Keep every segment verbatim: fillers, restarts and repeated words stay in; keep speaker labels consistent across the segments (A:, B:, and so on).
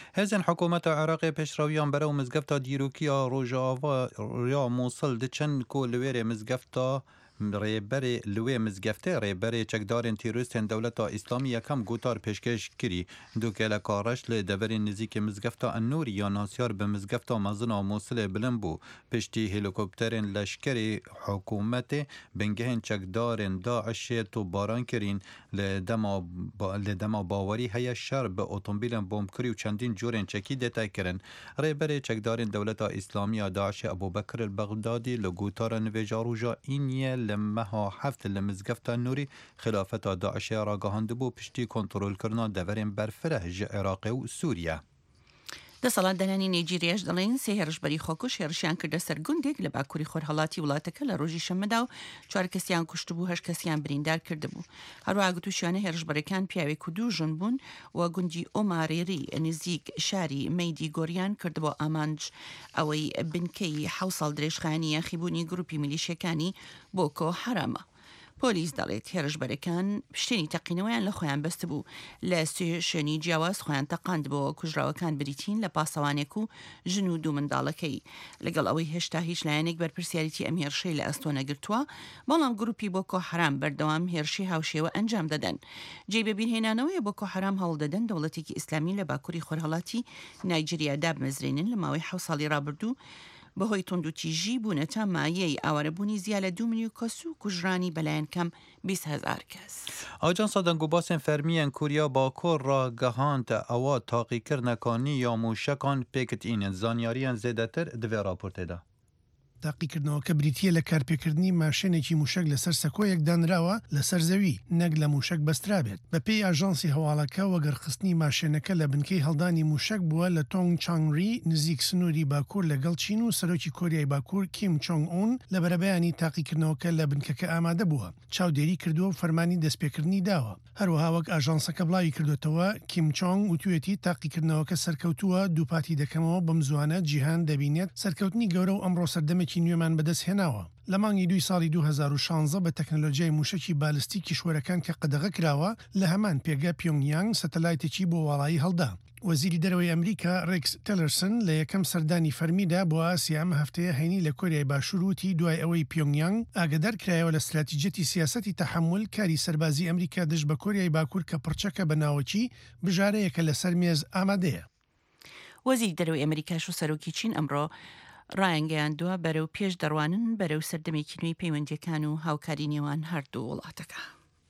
A: هزن حکومت عراق پیشرویان برای مزگفتا دیروکیا روژاوا یا موصل دچن کو لویر مزگفتا ریبری لوی مزگفته ریبری چکدارن تیروریستن دولت اسلامی یکم گوتار پیشکش کری دو که لکارش لدوری نزیک مزگفتا النوری یا ناسیار به مزگفتا مزن و موصل بلن بو پشتی هلیکوپترین لشکری حکومت بنگهن چکدارن داعش تو باران کرین لدما با لدما باوری هیا شر به اتومبیل بمب کری و چندین جورن چکی دتا کرن ریبری چکدارن دولت اسلامی داعش ابوبکر البغدادی لگوتار نویجاروجا اینیه لمها حفت لمزگفت نوری خلافت داعش را گهاند بو پشتی کنترل کردن دورین برفره عراق و سوریه.
B: دەسەڵات دەنانی نایجیریاش دەڵێن سێ هێرشبەری خۆکوش هێرشیان کردە سەر گوندێک لە باکووری خۆرهەڵاتی وڵاتەکە لە ڕۆژی شەممەدا و چوار کەسیان کوشت بوو هەشت کەسیان بریندار کردبوو. هەروەها گوتوشیانە هێرشبەرەکان پیاوێک و دوو ژن بوون و گوندی ئۆمارێری نزیک شاری مەیدی گۆریان کردبوو ئامانج ئەوەی بنکەی حەوت ساڵ درێژخایەنی یاخیبوونی گروپی میلیشیەکانی بۆکۆ حەرامە. پۆلیس دەڵێت هێرشبەرەکان پشتێنی تەقینەوەیان لە خۆیان بەست بوو لە سوێ شوێنی جیاواز خۆیان تەقاندبەوە کوژراوەکان بریتین لە پاسەوانێک و ژن و دوو منداڵەکەی لەگەڵ ئەوەی هێشتا هیچ لایەنێک بەرپرسیاریتی ئەم هێرشەی لە ئەستۆ نەگرتووە بەڵام گروپی بۆکۆ حەرام بەردەوام هێرشی هاوشێوە ئەنجام دەدەن. جێ بەبیرهێنانەوەی بۆکۆ حەرام هەوڵ دەدەن دەوڵەتێکی ئیسلامی لە باکووری خۆرهەڵاتی نایجیریا دابمەزرێنن لە ماوەی حەوت ساڵی ڕابردوو بەهۆی تۆندوتیژی بوونەتە مایەی ئاوارەبوونی زیاد لە دوو ملیۆن کەس و کوژرانی بەلایەن کەم بیست هەزار کەس.
A: ئاجانسا دەنگوباسên فەرمیان کوریا باکۆر ڕاگەهاندە ئەوە تاقیکردنەکانی یا موشەکان پێکتئینن زانیاریان زێدەتر divê raportêda.
C: تاقیکردنەوەکە بریتیە لە کارپێکردنی ماشێنێکی موشک لەسەر سەکۆیەک دانراوە لەسەر زەوی نەک لە موشک بەسترابێت. بە پێی ئاژانسی هەواڵەکە وەگەرخستنی ماشێنەکە لە بنکەی هەڵدانی موشک بووە لە تۆنگ چانگری نزیک سنووری باکوور لەگەڵ چین و سەرۆکی کۆریای باکوور کیم چۆنگ ئون لە بەرەبەیانی تاقیکردنەوەکە لە بنکەکە ئامادە بووە. چاودێری کردووە و فەرمانی دەستپێکردنی داوە. هەروەها وەک ئاژانسەکە بڵاوی کردوێتەوە کیم چۆنگ وتوێتی تاقیکردنەوەکە سەرکەوتووە دووپاتی دەکەمەوە بەم زوانە جیهان دەبینێت سەرکەوتنی گەورە و ئەمڕۆ سەردەمێکی نوێمان بەدەست هێناوە. لە مانگی دوی ساڵی دوو هەزار و شانزە بە تەکنۆلۆژیای موشکی بالستیک کیشوەرەکان کە قەدەغە کراوە لە هەمان پێگە پیۆنگیانگ سەتەلایتێکی بۆ وڵایی هەڵدا. وەزیری دەرەوەی ئەمریکا ڕێکس تیلەرسن لە یەکەم سەردانی فەرمیدا بۆ ئاسیا ئەم هەفتەیە هەینی لە کۆریای باشوور وتی دوای ئەوەی پیۆنگیانگ ئاگدار کرایەوە لە استراتیجەتی سیاسەتی تەحمل کاری سەربازی ئەمریکا دژ بە کۆریای باکوور کە پڕچەکە بە ناوەکی بژارەیەکە لەسەر مێز ئامادەیە.
B: وەزیری دەرەوەی ئەمریکاش و سەرۆکی چین ئەمڕۆ ڕایانگەیاندووە بەرەو پێش دەڕوانن بەرەو سەردەمێکی نوێی پەیوەندیەکان و هاوکاری نێوان هەردوو وڵاتەکە.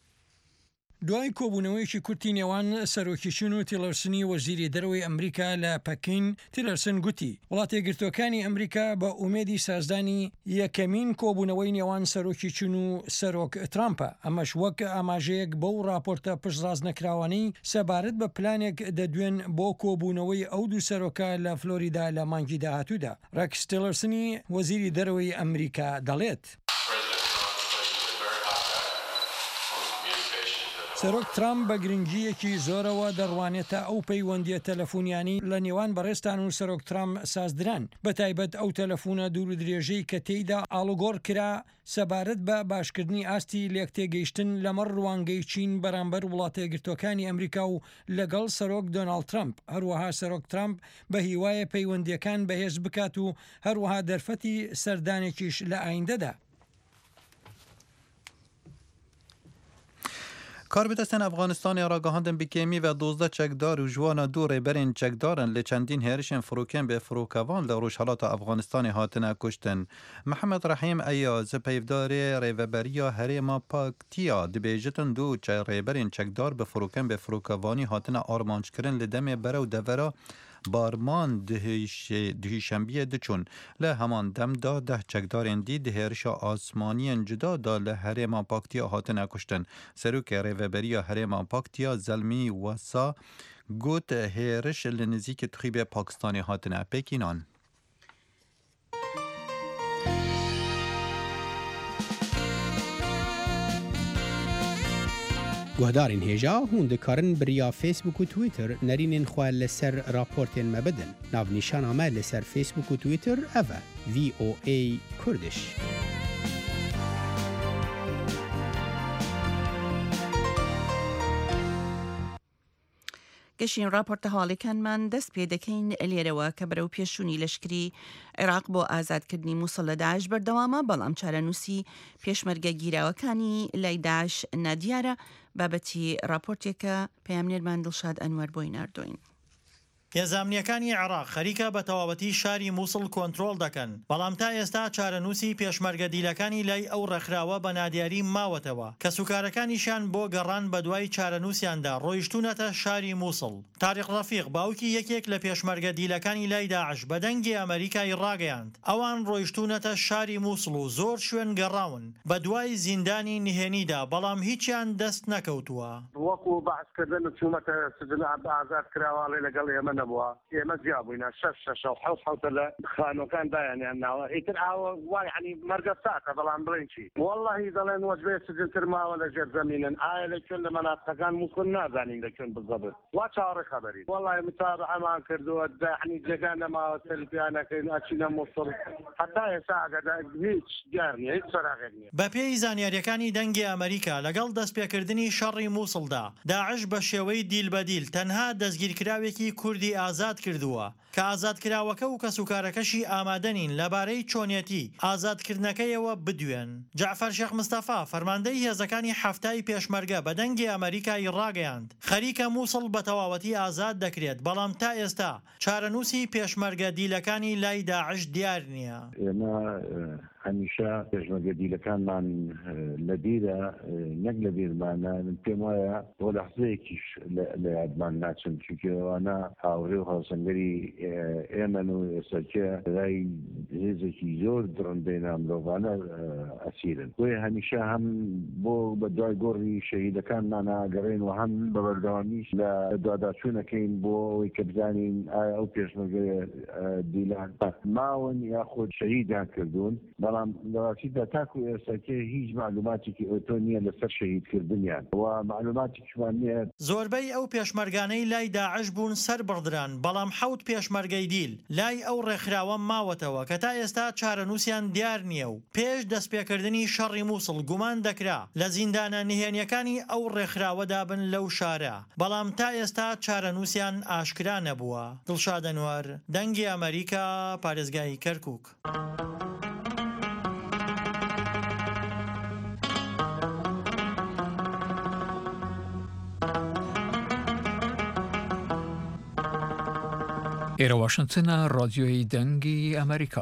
D: دوای کۆبوونەوەیەکی کورتی نێوان سەرۆکی چین و تیلەرسنی وەزیری دەرەوەی ئەمریکا لە پەکین تیلەرسن گوتی وڵاتە یەکگرتووەکانی ئەمریکا بە ئومێدی سازدانی یەکەمین کۆبوونەوەی نێوان سەرۆکی چین و سەرۆک ترامپە ئەمەش وەک ئاماژەیەک بەو راپۆرتە پشتڕاست نەکراوانەی سەبارەت بە پلانێک دەدوێن بۆ کۆبوونەوەی ئەو دوو سەرۆکە لە فلۆریدا لە مانگی داهاتوودا. ڕێکس تیلەرسنی وەزیری دەرەوەی ئەمریکا دەڵێت سەرۆک ترامپ بە گرنگیەکی زۆرەوە دەڕوانێتە ئەو پەیوەندیە تەلەفۆنیانی لە نێوان بەڕێستان و سەرۆک ترامپ سازدران بە تایبەت ئەو تەلەفۆنە دوور و درێژەی کە تێیدا ئاڵوگۆڕ کرا سەبارەت بە باشکردنی ئاستی لێکتێگەیشتن لەمەڕ ڕوانگەی چین بەرامبەر وڵاتە یەکگرتووەکانی ئەمریکا و لەگەڵ سەرۆک دۆناڵد ترامپ. هەروەها سەرۆک ترامپ بە هیوایە پەیوەندیەکان بەهێز بکات و هەروەها دەرفەتی سەردانێکیش لە ئایندەدا.
A: کاربدەستان ئەفغانستانی ڕاگەهاندن بکێمی و دۆزدە چەکدار و جوانە دوو ڕێبەرین چەکدارن لە چەندین هێرشên فڕۆکێن بێ فڕۆکەوان لە ڕۆژهەڵاتە ئەفغانستانی هاتنە کوشتن. محەممەد ڕەحیم ئەیاز پەیڤدارێ ڕێڤەبەریە هەرێما پاکتیا دبێژتن دوو ڕێبەرین چەکدار بە فڕۆکەن بێ فڕۆکەوانی هاتنە ئارمانجکردن لە دەمێ بەرە و دەڤەرە بارمان دهیشەمبیە دچون لە هەمان دەمدا دە چەکدارên دی دهێرشە ئاسمانیان جدادا لە هەرێما پاکتیا هاتنە کوشتن. سەرۆکê rêveberiya herêma Paktiya Zelmî Wesa got hêriş li nizîkê Tuxîbê Pakistanê hatine pêkînan.
E: گوهدارین هێژا هون دikarin biriya Facebook û Twitter nerînên xwe li ser raportên me bidin. Navnîşana me li ser Facebook û Twitter ev e V O A Kurdish.
B: گەشین راپۆرتە هاڵێکانمان دەست پێ دەکەین لێرەوە کە بەرەو پێشوونی لەشکری عێراق بۆ ئازادکردنی مووسڵ لە داعش بەردەوامە، بەڵام چارەنووسی پێشمەرگە گیراوەکانی لای داعش نادیارە. بابەتی راپۆرتێکە پەیامنێرمان دڵشاد ئەنوەر بۆی ناردوین.
F: هێزانامنیەکانی عێراق خەریکە بە تەواوەتی شاری مووسڵ کۆنترۆڵ دەکەن، بەڵام تا ئێستا چارەنووسی پێشمەرگە دیلەکانی لای ئەو ڕێکخراوە بە نادیاری ماوەتەوە کە سوکارەکانیشان بۆ گەڕان بە دوای چارەنووسیاندا ڕۆیشتونەتە شاری مووسڵ. تاریق ڕەفیق باوکی یەکێک لە پێشمەرگە دیلەکانی لای داعش بە دەنگی ئەمریکای ڕاگەیاند ئەوان ڕۆیشتونەتە شاری مووسڵ و زۆر شوێن گەڕاون بە دوای زیندانی نهێنیدا، بەڵام هیچیان دەست نەکەوتووە.
G: وەکو بەعسکردن چوومەتە سجن ئازاد کراوەڵێ لەگەڵ ئێمە نەبووە، ئێمە جیابووینە شەش شەش و حەوت حەوتە لە خانۆکان دایانیان ناوە، ئیتر ئاوە وای عنی مەرگە ساکە، بەڵام بڵێن چی وەڵڵاهی دەڵێن وەجبێ سجنتر ماوە لە ژێر زەمینن، ئایا لەکوێن لە مەناطقەکان مووسڵ نازانین لەکوێن بزەبن، وا چاوەڕێ خەبەرین. وەڵڵاهی متابعەمان کردووە عنی جێگان نەماوە سەلفیانەکەین ئەچینە مووسڵ، حتا ئێستا ئەگەدا هیچ دیار نییە، هیچ سەراغێک نییە.
F: بە پێی زانیاریەکانی دەنگی ئەمریکا لەگەڵ دەستپێکردنی شەڕی مووسڵدا، داعش بە شێوەی دیلبەدیل تەنها دەستگیرکراوێکی کوردی ئازاد کردووە کە ئازادکراوەکە و کە سوکارەکەشی ئامادەنین لەبارەی چۆنیەتی ئازادکردنەکەیەوە بدوێن. جعفەر شێخ مستەفا فەرماندەی هێزەکانی هەفتای پێشمەرگە بە دەنگی ئەمریکای ڕاگەیاند خەریکە مووسڵ بە تەواوەتی ئازاد دەکرێت، بەڵام تا ئێستا چارەنووسی پێشمەرگە دیلەکانی لای داعش دیار نییە.
G: ئێمە هەمیشە پێشمەرگە دیلەکانمان لە بیرە نەک لە بیرمانە، پێم وایە بۆ لەحزەیەکیش لە یادمان ناچن، چونکەوانە هاوڕێ و هاوسەنگەری ئێمەن و ئێستاکە لای هێزێکی زۆر درڕندەی مرۆڤانە ئەسیرن. بۆیە هەمیشە هەم بۆ بە دوای گۆڕی شەهیدەکانمان ئاگەڕێن و هەم بە بەردەوامیش لە دواداچوونەکەین بۆ ئەوەی کە بزانین ئایا ئەو پێشمەرگە دیلان ماون یاخۆ شەهیدیان کردوون، بەڵام لەڕاستیدا تاکو ئێستاکە هیچ معلوماتێکی ئۆتۆ نییە لەسەر شەهیدکردنیان و معلوماتێکیشمان نییە.
F: زۆربەی ئەو پێشمەرگانەی لای داعش بوون سەر بڕدران، بەڵام حەوت پێشمەرگەی دیل لای ئەو ڕێکخراوە ماوەتەوە کە تا ئێستا چارەنووسیان دیار نییە و پێش دەستپێکردنی شەڕی مووسڵ گومان دەکرا لە زیندانە نهێنیەکانی ئەو ڕێکخراوەدا بن لەو شارە، بەڵام تا ئێستا چارەنووسیان ئاشکرا نەبووە. دڵشاد ئەنوەر، دەنگی ئەمریکا، پارێزگای کەرکووک.
H: ئێرە واشنگتنە، ڕادیۆی دەنگی ئەمریکا.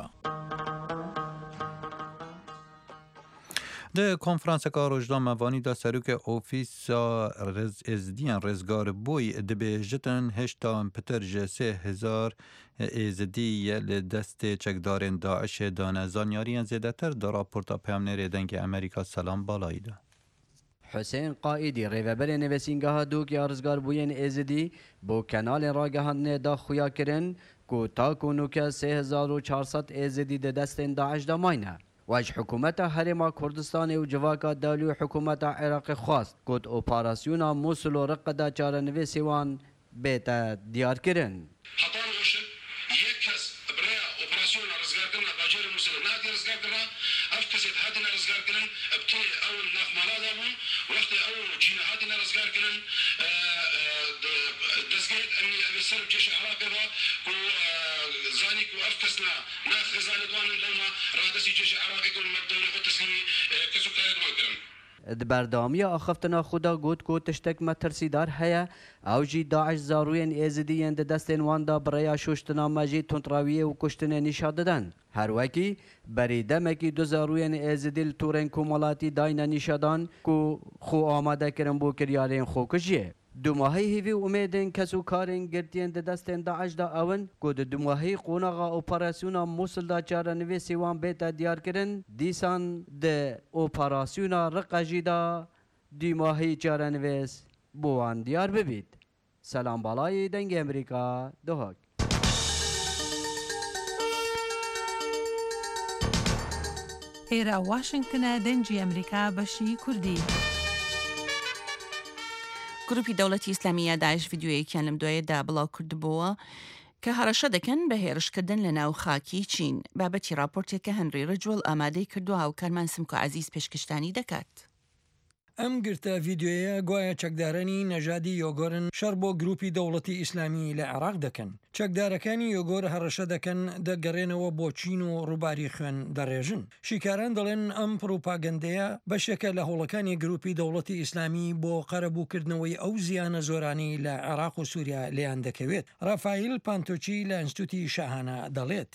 A: د کنفرانسێکا ڕۆژنامەوانیدا سەرۆکە ئۆفیسا ئێزدیان ڕێزگار بووی دەبێژتن هێشتا پتر ji sê hezar êzidiyê li destê çekdarên Daişê dane. Zanyariyên zêdetir di raporta peyamnêrê dengê Amerîka Selam Balayî de.
I: حسین قائدی ریوبر نویسینگاه دوک یا رزگار بوین ازدی بو کنال راگهاندنه دا خویا کرن کو تا کنو که سه هزار و چهارصد ازدی ده دستین داعش دا ماینه. واج حکومت هرما کردستان و جواکا دالو حکومت عراق خواست کد اپاراسیونا موسول و رق دا چار نویسیوان بیتا دیار کرن.
J: یک کس برای اپراسیون رزگار کرنا باجر موسول نادی رزگار کرنا افکست هاتنا رزگار کرن ابتی اول ناف مالادا بون وقت اول جینا هاتنا رزگار کرن دزگیت امنی بسر جيش عراق با و زانی کو افکسنا ناف خزانه دوان لما رادسی جيش عراقی کل مبدوله خود تسلیمی کسو کارک ما کرن.
I: بردامی آخفتنا خدا گوت کو تشتک مترسیدار هیا او جی داعش زاروین ازدیین ده دستین واندا برای شوشتنا مجی تونتراویه و کشتن نشاد دادن. هر وکی بریدمکی دو زاروین ازدیل تورن کومالاتی داین نشادان کو خو آماده کرن بو کریارین خو کجیه. دو ماهی هیوی امیدن کسو کارین گرتین ده دستین داعش دا اون کو ده دو ماهی قوناغا اپراسیونا موسل دا چاره نوی سیوان بیتا دیار کرن دیسان ده اپراسیونا رقجی دا دو ماهی چاره نویس بوان دیار ببید. سلام بالای دنگ امریکا دوهاک.
K: ئێرە واشنگتنە دەنگی ئەمریکا بەشی کوردی.
B: گروپی دەوڵەتی ئیسلامیە داعش ڤیدیۆیەکیان لەم دوایەدا بڵاو کردبووە کە هەڕەشە دەکەن بە هێرشکردن لە ناو خاکی چین. بابەتی راپۆرتێکە هەنری ڕجوڵ ئامادەی کردو هاوکارمان سمکۆ عەزیز پێشکەشتانی دەکات.
D: ئەم گرتە ڤیددیۆیە گوایە چەکدارانی نەژادی یۆگۆرن شەڕ بۆ گروپی دەوڵەتی ئیسلامی لە عێراق دەکەن. چەکدارەکانی یۆگۆر هەڕەشە دەکەن دەگەڕێنەوە بۆ چین و ڕووباری خوێن دەڕێژن. شیکاران دەڵێن ئەم پروپاگەندەیە بەشێکە لە هەوڵەکانی گروپی دەوڵەتی ئیسلامی بۆ قەرەبووکردنەوەی ئەو زیانە زۆرانی لە عێراق و سووریا لێیان دەکەوێت. ڕافایل پانتۆچی لە ئینستیتوتی شاهانە دەڵێت.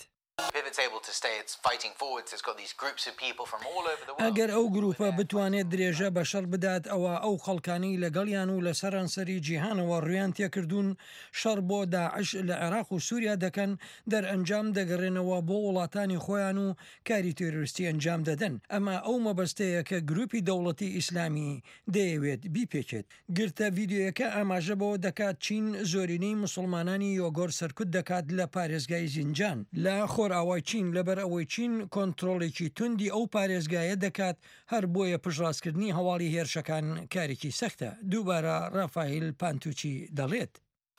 D: ئەگەر ئەو گروپە بتوانێت درێژە بە شەڕ بدات ئەوە ئەو خەڵکانی لەگەڵیان و لە سەرانسەری جیهانەوە ڕویان تێکردوون شەڕ بۆ داعش لە عێراق و سووریا دەکەن دەرئەنجام دەگەڕێنەوە بۆ وڵاتانی خۆیان و کاری تێرۆریستی ئەنجام دەدەن. ئەمە ئەو مەبەستەیە کە گروپی دەوڵەتی ئیسلامی دەیەوێت بیپێکێت. گرتە ڤیددیۆیەکە ئاماژە بەوە دەکات چین زۆرینەی مسلمانانی یۆگۆر سەرکوت دەکات لە پارێزگای زینجان لە خۆرئاوای چین لەبەر ئەوەی چین کۆنتترۆڵێکی توندی ئەو پارێزگایە دەکات هەر بۆیە پشڕاستکردنی هەواڵی هێرشەکان کارێکی سەختە. دووبارە ڕافایل پانتوچی دەڵێت.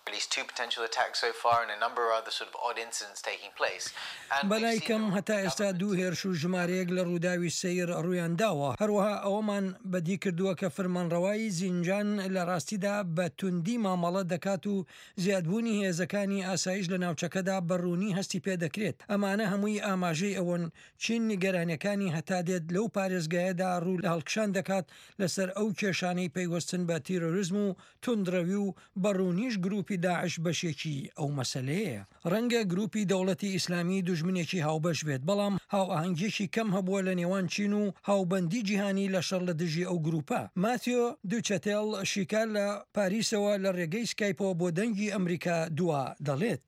D: بەلای کەم هەتا ئێستا دوو هێرش و ژمارەیەک لە ڕووداوی سەیر ڕوویان داوە. هەروەها ئەوەمان بەدی کردووە کە فەرمانڕەوایی زینجان لە ڕاستیدا بە توندی مامەڵە دەکات و زیادبوونی هێزەکانی ئاسایش لە ناوچەکەدا بەڕوونی هەستی پێ دەکرێت. ئەمانە هەمووی ئاماژەی ئەوەن چین نیگەرانیەکانی هەتا دێت لەو پارێزگایەدا ڕوو لە هەڵکشان دەکات لەسەر ئەو کێشانەی پەیوەستن بە تیرۆریزم و توندڕەوی و بەڕوونیش گروپی داعش بەشێکی ئەو مەسەلەیە. ڕەنگە گروپی دەوڵەتی ئیسلامی دوژمنێکی هاوبەش بێت بەڵام هاو ئاهەنگێکی کەم هەبووە لە نێوان چین و هاوبەندی جیهانی لە شەڕ لە دژی ئەو گروپە. ماتیۆ دووچەتێڵ شیکار لە پاریسەوە لە ڕێگەی سکایپەوە بۆ دەنگی ئەمریکا دووە دەڵێت.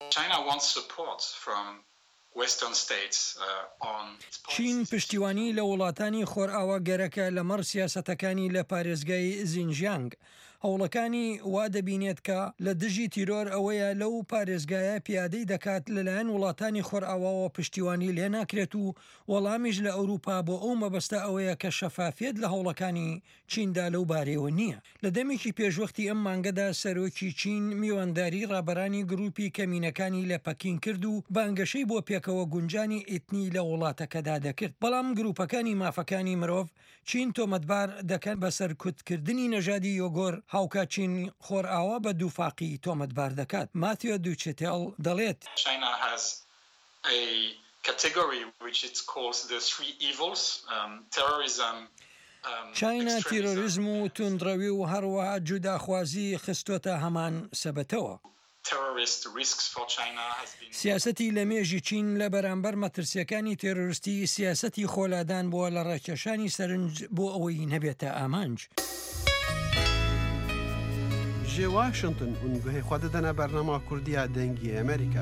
D: چین پشتیوانی لە وڵاتانی خۆرئاوا گەرەکە لەمەڕ سیاسەتەکانی لە پارێزگای زینجیانگ. هەوڵەکانی وا دەبینێت کە لە دژی تیرۆر ئەوەیە لەو پارێزگایە پیادەی دەکات لەلایەن وڵاتانی خۆرئاواوە پشتیوانی لێ ناکرێت و وەڵامیش لە ئەوروپا بۆ ئەو مەبەستە ئەوەیە کە شەفافێت لە هەوڵەکانی چیندا لەو بارەوە نییە. لە دەمێکی پێشوەختی ئەم مانگەدا سەرۆکی چین میوانداری ڕابەرانی گروپی کەمینەکانی لە پەکین کرد و بانگەشەی بۆ پێکەوە گونجانی ئێتنی لە وڵاتەکەدا دەکرد. بەڵام گروپەکانی مافەکانی مرۆڤ چین تۆمەتبار دەکەن بە سەرکوتکردنی نەژادی یۆگۆر هاوکە چین خۆرئاوا بە دووفاقی تۆمەتبار دەکات. ماتیۆ دووچێتێڵ دەڵێت. چاینا تیرۆریزم و توندڕەوی و هەروەها جوداخوازی خستۆتە هەمان سەبەتەوە. سیاسەتی لە مێژی چین لە بەرامبەر مەترسیەکانی تێرۆریستی سیاسەتی خۆلادان بووە لە ڕێکێشانی سەرنج بۆ ئەوەی نەبێتە ئامانج.
L: جێ واشنگتن هونگوهەی خوا دەدەنە بەرنەما کوردیا دەنگی ئەمریکا.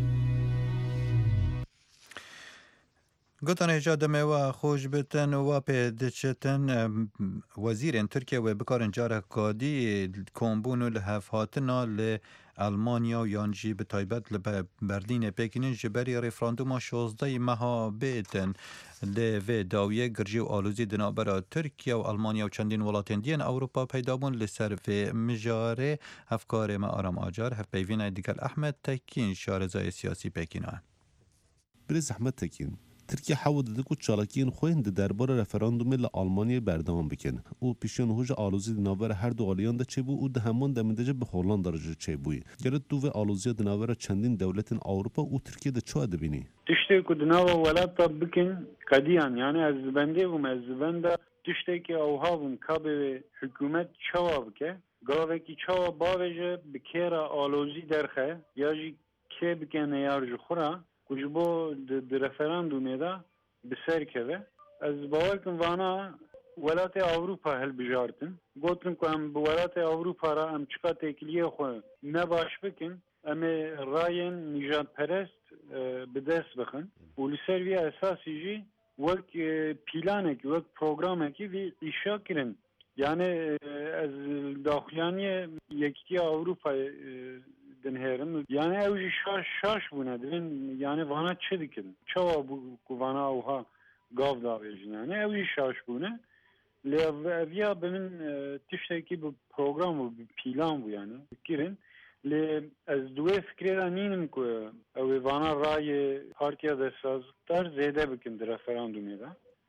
A: گوتان هێجا دەمەوە خۆش بتن و پێ دەچێتن وەزیرên Tirkiye wê bikarin carekadî kombûn û li hevhatina li Almanya û yan jî bi taybet li Berlînê Pêkînên ji berî referanduma şozdeyê meha bêtin lê vê dawiyê girjî û alûzî di navbera Tirkiye û Almanya û çendîn welatên diyên Ewropa peyda bûn li ser vê mijarê hevkarê me Aram Acar hevpeyvînê digel Ehmed Tekîn şarezayê siyasî Pêkînê.
M: Birêz Ehmed Tekîn Tirkiye hewa didik û çalakiyên xwe di derbara referandumê li Almanyayê berdewam bikin û pêşiyan hûja alozî di navbera her du aliyan de çêbû û di heman demê de jî bi Hollanda re jî çêbûyê. Gelek tu vê aloziya di navbera çendîn dewletên Ewropa û Tirkiye de çawa dibînî?
N: Tiştê ku di nava welata bikin qediyan yani ez zibendê bûm ez zibenda tiştekî ewha bûm kabê wê hikûmet çawa bike gavekî çawa bavê jî bi kêra alozî derxe ya jî kê bike neyar ji xwe re ku ji bo di referandumê de bi ser keve ez bawerkim vana welatê Ewropa hilbijartin gotin ku em bi welatê Ewropa re em çiqa têkiliyê xwe ne baş bikin em ê rayên nîjadperest bi dest bixin û li ser vî esasî jî wek pîlanekî wek programekî vî îşa kirin yani ez daxuyaniyê Yekîtiya Ewropayê dinherim yani ew jî şaş şaş bûne divin yani vana çi dikin çawa bû ku vana ewha gav davêjin yani ew jî şaş bûne lê eviya bi min tiştekî bi program û bi pîlan bû yani kirin lê ez duwê fikrê re nînim ku ew ê vana rayê partiya destsazdar zêde bikin di referandumê de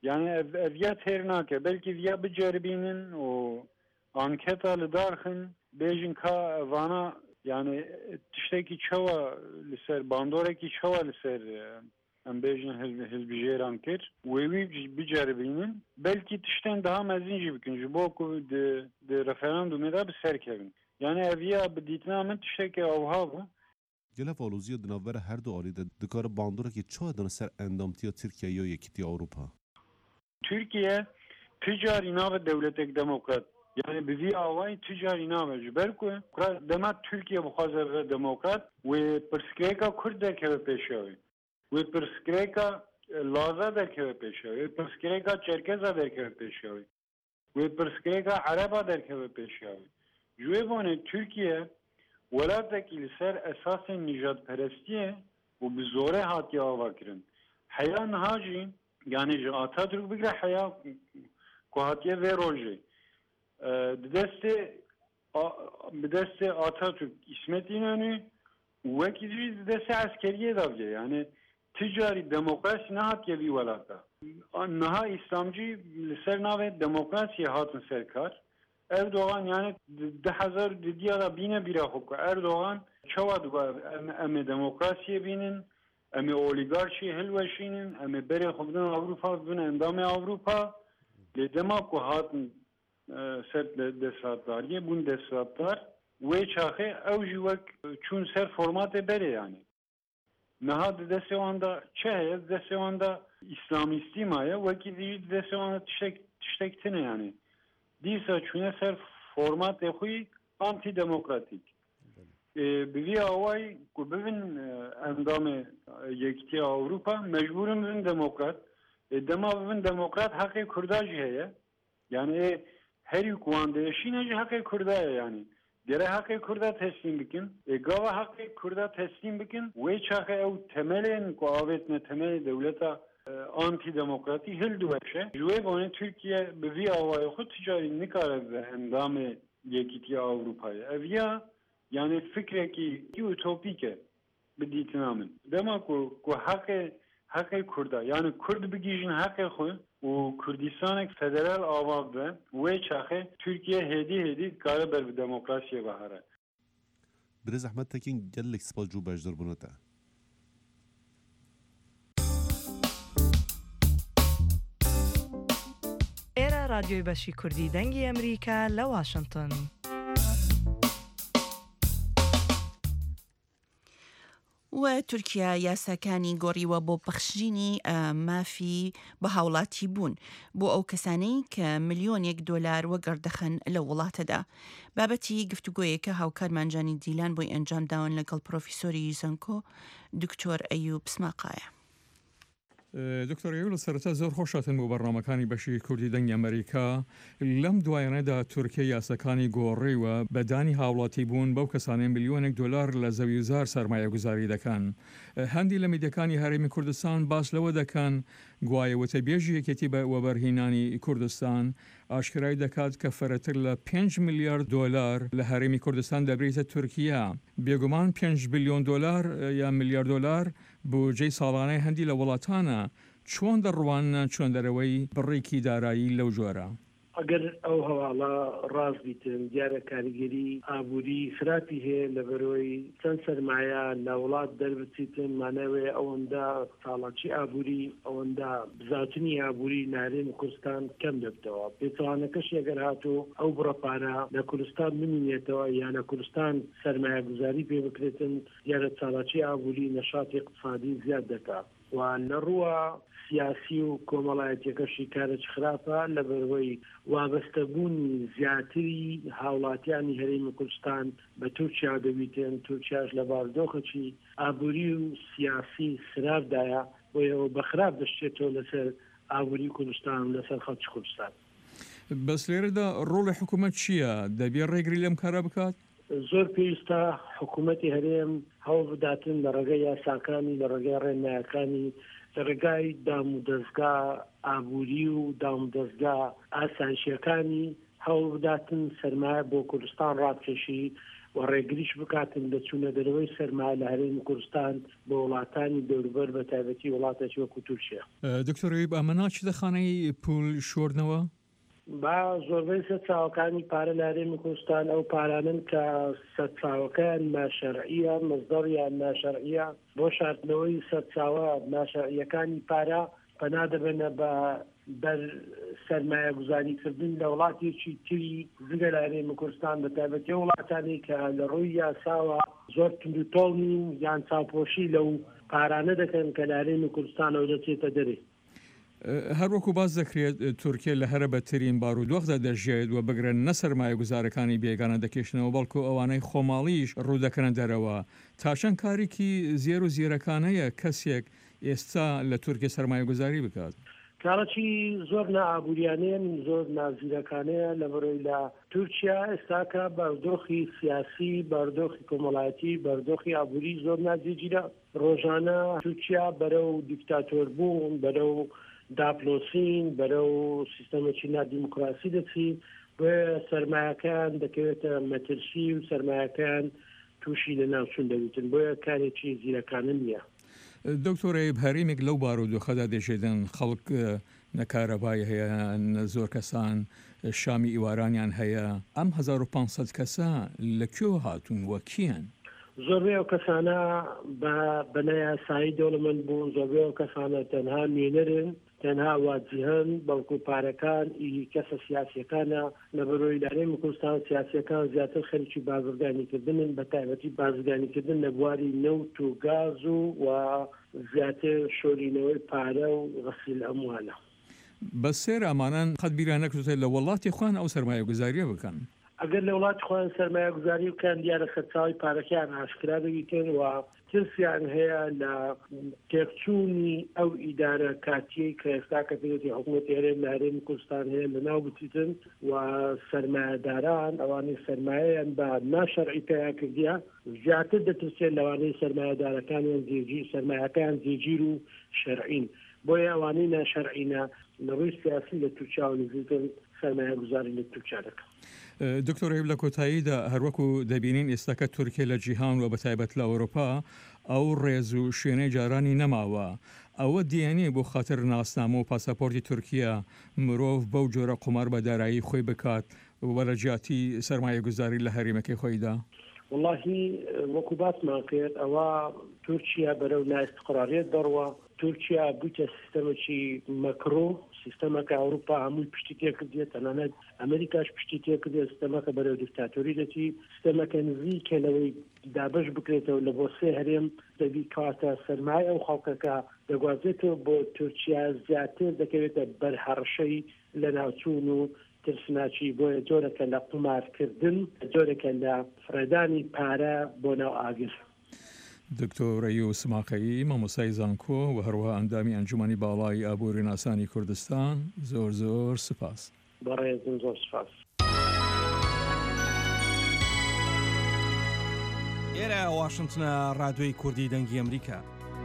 N: yani ev, evya ternake belki vya bicerbinin o anketa li darxin bejin ka vana yani tişteki çava li ser bandoreki çava li ser em bejin hilbijeran kir wewi bicerbinin belki tişten daha mezin jî bikin ji bo ku de de referandumê de bi serkevin yani evya bi dîtina tişteki avha bû.
M: Gelef alûziya di navbera her du alî de dikare bandorekî çawa dine ser endamtiya Tirkiye ya Yekîtiya Avrupa?
N: Türkiye ticari nave devletek demokrat. Yani bizi avay ticari nave jiber ku demet Türkiye bu hazır demokrat ve perskreka Kürde ve peşavi. Ve perskreka Laza derke ve peşavi. Ve perskreka Çerkeza derke ve peşavi. Ve perskreka Araba derke ve peşavi. Jüvebone Türkiye velatteki liser esasen nijadperestiye ve bizore hatiye avakirin. Hayan haci yani Atatürk bigre haya kuhatiye ve roji. Deste deste Atatürk İsmet İnönü ve ki deste askeriye davge yani ticari demokrasi ne hatiye bir velatta. Naha İslamcı liser nave demokrasi hatın serkar. Erdoğan yani de hazır diyara bine bire hukuk. Erdoğan çava duvar eme demokrasiye binin eme oligarşi helveşinin eme bere xubdan Avrupa bine endame Avrupa le demaku hatın sert desatlar bun desatlar ve çaxe ev jivek çun ser formate bere yani. Naha de se anda çehe de se anda İslamisti maya ve ki de se anda tiştek tiştektine yani. Dîsa çune ser format exuî antidemokratik. Bi away ku bibin endamê Yekîtiya Avrupa mecburin bibin demokrat. Dema bibin demokrat heqê Kurda jî heye. Yani herî ku wan de yeşîne jî heqê Kurda ye yani. Gere heqê Kurda teslim bikin. Gava heqê Kurda teslim bikin. Wê çaxe ew temelên ku avêtine temelê dewleta antidemokratik hil duveşe. Jüve bone Türkiye bi vî awayê xwe ticari nikare ve endamê Yekîtiya Avrupayê. Ev ya yani fikrekî ütopîk e bi dîtina min. Dema ku ku heqê heqê Kurda yani Kurd bigîjin heqê xwe û Kurdistanek federal ava be wê çaxe Türkiye hêdî hêdî kare ber bi demokrasiyê vehare.
M: Bi zehmet tekin gelek spas cû bejdar bûne te.
O: ئێرە رادیۆی بەشی کوردی دەنگی ئەمریکا لە واشنگتن.
B: و تورکیا یاساکانی گۆڕیوە بۆ بەخشینی مافی بە هاوڵاتی بوون بۆ ئەو کەسانەی کە ملیۆنێک دۆلار وەگەردەخەن لە وڵاتەدا. بابەتی گفتوگۆیەکە هاوکارمانجانی دیلان بۆی ئەنجام داون لەگەڵ پرۆفیسۆری یوزەنکۆ دکتۆر ئەیوب سماقایە.
H: دکتۆر ئێوە لە سەرەتا زۆر خۆشاتن بۆ بەڕنامەکانی بەشی کوردی دەنگی ئەمریکا. لەم دوایانەدا تورکیا یاساکانی گۆڕیوە بەدانی هاوڵاتی بوون بەو کەسانەی ملیۆنێک دۆلار لە زەویزار سەرمایە گوزاری دەکەن. هەندی لە میدیەکانی هەرێمی کوردستان باس لەوە دەکەن گوایە وتەبێژی یەکێتی بە وەبەرهێنانی کوردستان ئاشکرای دەکات کە فەرەتر لە پێنج ملیارد دۆلار لە هەرێمی کوردستان دەبرێتە تورکیا. بێگومان پێنج بیلیۆن دۆلار یا میلیارد دۆلار بودجەی ساڵانەی هەندی لە وڵاتانە چۆن دەڕوانە چۆن دەرەوەی بڕێکی دارایی لەو جۆرە.
P: ئەگەر ئەو هەواڵە ڕاست بیتن دیارە کاریگەری ئابووری خراپی هەیە لە بەرەوەی چەند سەرمایە لە وڵات دەربچیتن مانەوێ ئەوەندا ساڵاتی ئابووری ئەوەندا بزاتنی ئابووری نارێن کوردستان کەم دەبتەوە. پێچوانەکەش ئەگەر هاتوو ئەو بڕەپارە لە کوردستان بمینێتەوە یان لە کوردستان سەرمایە گوزاری پێ بکرێتن دیارە ساڵاتی ئابووری نەشاتی اقتصادی زیاد دەکات. و لە ڕووە سیاسی و کۆمەڵایەتیەکەشی کارە خراپە لە بەرەوەی وابەستەبوونی زیاتری هاوڵاتیانی هەرێمی کوردستان بە تورکیا دەبیتن. تورکیاش لە باردۆخەکی ئابووری و سیاسی خراپدایە بۆیەوە بە خراپ دەشتێتەوە لەسەر ئابووری کوردستان و لەسەر خەڵکی کوردستان.
H: بەس لێرەدا ڕۆڵی حکوومەت چییە؟ دەبێت ڕێگری لەم کارە بکات؟
P: زۆر پێویستە حکوومەتی هەرێم هەوڵ بداتن لە ڕێگەی یاساکانی لە ڕێگەی ڕێنمایەکانی لە ڕێگای دام و دەستگا ئابووری و دام و دەستگا ئاسایشیەکانی هەوڵ بداتن سەرمایە بۆ کوردستان ڕابکێشی و ڕێگریش بکاتن لە چوونە دەرەوەی سەرمایە لە هەرێمی کوردستان بە وڵاتانی دەوروبەر بە تایبەتی وڵاتێکی وەکو تورکیا.
H: دکتۆر ئەیوب ئەمە ناچێتە خانەی پول شۆردنەوە؟
P: با زۆربەی سەرچاوەکانی پارە لە هەرێمی کوردستان ئەو پارانن کە سەرچاوەکان ناشەرعیە، مەزدەڕیان ناشەرعیە، بۆ شاردنەوەی سەرچاوە ناشەرعیەکانی پارە پەنا دەبێنە بە بەر سەرمایە گوزاریکردن لە وڵاتێکی تری زگە لە هەرێمی کوردستان بە تایبەتی وڵاتانی کە لە ڕووی یاساوە زۆر توندوتۆڵ نین یان چاوپۆشی لەو پارانە دەکەن کە لە هەرێمی کوردستانەوە دەچێتە دەرێ.
H: هەروەکو باز دەکرێت تورکیا لە هەرە بەترین بارودۆخدا دەژێت و بگرن نە سەرمایە گوزارەکانی بێگانە دەکێشنەوە بەڵکو ئەوانەی خۆماڵیش ڕوودەکەنە دەرەوە. تاشەن کارێکی زێر و زیرەکانەیە کەسێک ئێستا لە تورکیا سەرمایە گوزاری بکات.
P: کارەکی زۆر نائابوریانەیە، زۆر نازیرەکانەیە لە بەرەوەی لە تورکیا ئێستاکە بەردۆخی سیاسی، بەردۆخی کۆمەڵایەتی، بەردۆخی ئابووری زۆر نازیجیرە. ڕۆژانە تورکیا بەرەو دیکتاتۆر بوون، بەرەو داپلۆسین، بەرەو سیستەمێکی نادیموکراسی دەچی، بۆیە سەرمایەکان دەکەوێتە مەترسی و سەرمایەکان تووشی لە ناوچوون دەبێتن، بۆیە کارێکی زیرەکانە نییە.
H: دکتۆر ئەیوب هەرێمێک لەو بارودۆخەدا دەژێدن خەڵک نەکارەبای هەیە، زۆر کەسان شامی ئیوارانیان هەیە. ئەم هەزار و پانسەد کەسە لەکوێ هاتوون وە کیان؟
P: زۆربەی ئەو کەسانە بە نەیاسایی دەوڵەمەند بوون، زۆربەی ئەو کەسانە تەنها نوێنەرن، تەنها واجیهن، بەڵکو پارەکان ئی کەسە سیاسیەکانە لە بەرۆی لە هەرێمی کوردستان سیاسیەکان زیاتر خەریکی بازرگانیکردنن، بە تایبەتی بازرگانیکردن لە بواری نەوت و گاز و و زیاتر شۆرینەوەی پارە و غەسیل ئەموالە.
H: بە سێر ئەمانان قەت بیران نەکردوتە لە وڵاتی خۆیان ئەو سەرمایە گوزاریە بکەن.
P: ئەگەر لە وڵاتی خۆیان سەرمایە گوزاری بکەن دیارە خەرچاوی پارەکەیان ئاشکرا دەبیتن و ترسیان هەیە لە تێکچوونی ئەو ئیدارە کاتیەی کە ئێستا کە پێوەتی حکوومەتی هەرێم لە هەرێمی کوردستان هەیە لەناو بچیتن و سەرمایەداران ئەوانەی سەرمایەیان بە ناشەرعی پێیا کردیە زیاتر دەترسێت لەوانەی سەرمایەدارەکانیان جێگیر سەرمایەکەیان جێگیر و شەرعین. بۆیە ئەوانەی ناشەرعینە لە ڕووی سیاسی لە تورکیا و نزیکن سەرمایە گوزاری لە تورکیا دەکەن.
H: دکتۆر ئەیوب لە کۆتاییدا هەروەکو دەبینین ئێستاکە تورکیا لە جیهان و بە تایبەت لە ئەوروپا ئەو ڕێز و شوێنەی جارانی نەماوە. ئەوە دیێنێ بۆ خاطر ناسنامە و پاسەپۆرتی تورکیا مرۆڤ بەو جۆرە قومار بە دارایی خۆی بکات وەرەجیاتی سەرمایە گوزاری لە هەرێمەکەی خۆیدا؟
P: واللهی وەکو باسمان کرد ئەوە تورکیا بەرەو ناستقراریت دەڕوە. تورکیا بوویتە سیستەمێکی مەکرۆ، سیستەمەکە ئەوروپا هەمووی پشتی تێکردێت، تەنانەت ئەمریکاش پشتی تێکردێت، سیستەمەکە بەرەو دیکتاتۆری دەچی، سیستەمەکە نزیکە لەوەی دابش بکرێتەوە لە بۆ سێ هەرێم دەبی کاتە سەرمایە ئەو خەڵکەکە دەگوازێتەوە بۆ تورکیا زیاتر دەکەوێتە بەرهەڕشەی لە ناوچوون و ترسناچی، بۆیە جۆرەکە لە قومارکردن، جۆرەکە لە فرەدانی پارە بۆ ناو ئاگر.
H: دکتۆر ئەیوب سماقەیی مامۆستای زانکۆ و هەروەها ئەندامی ئەنجومەنی باڵای ئابووری ناسانی کوردستان، زۆر زۆر سپاس.
P: بەڕێزم زۆر سپاس.
Q: ئێرە واشنتنە ڕادیۆی کوردی دەنگی ئەمریکا.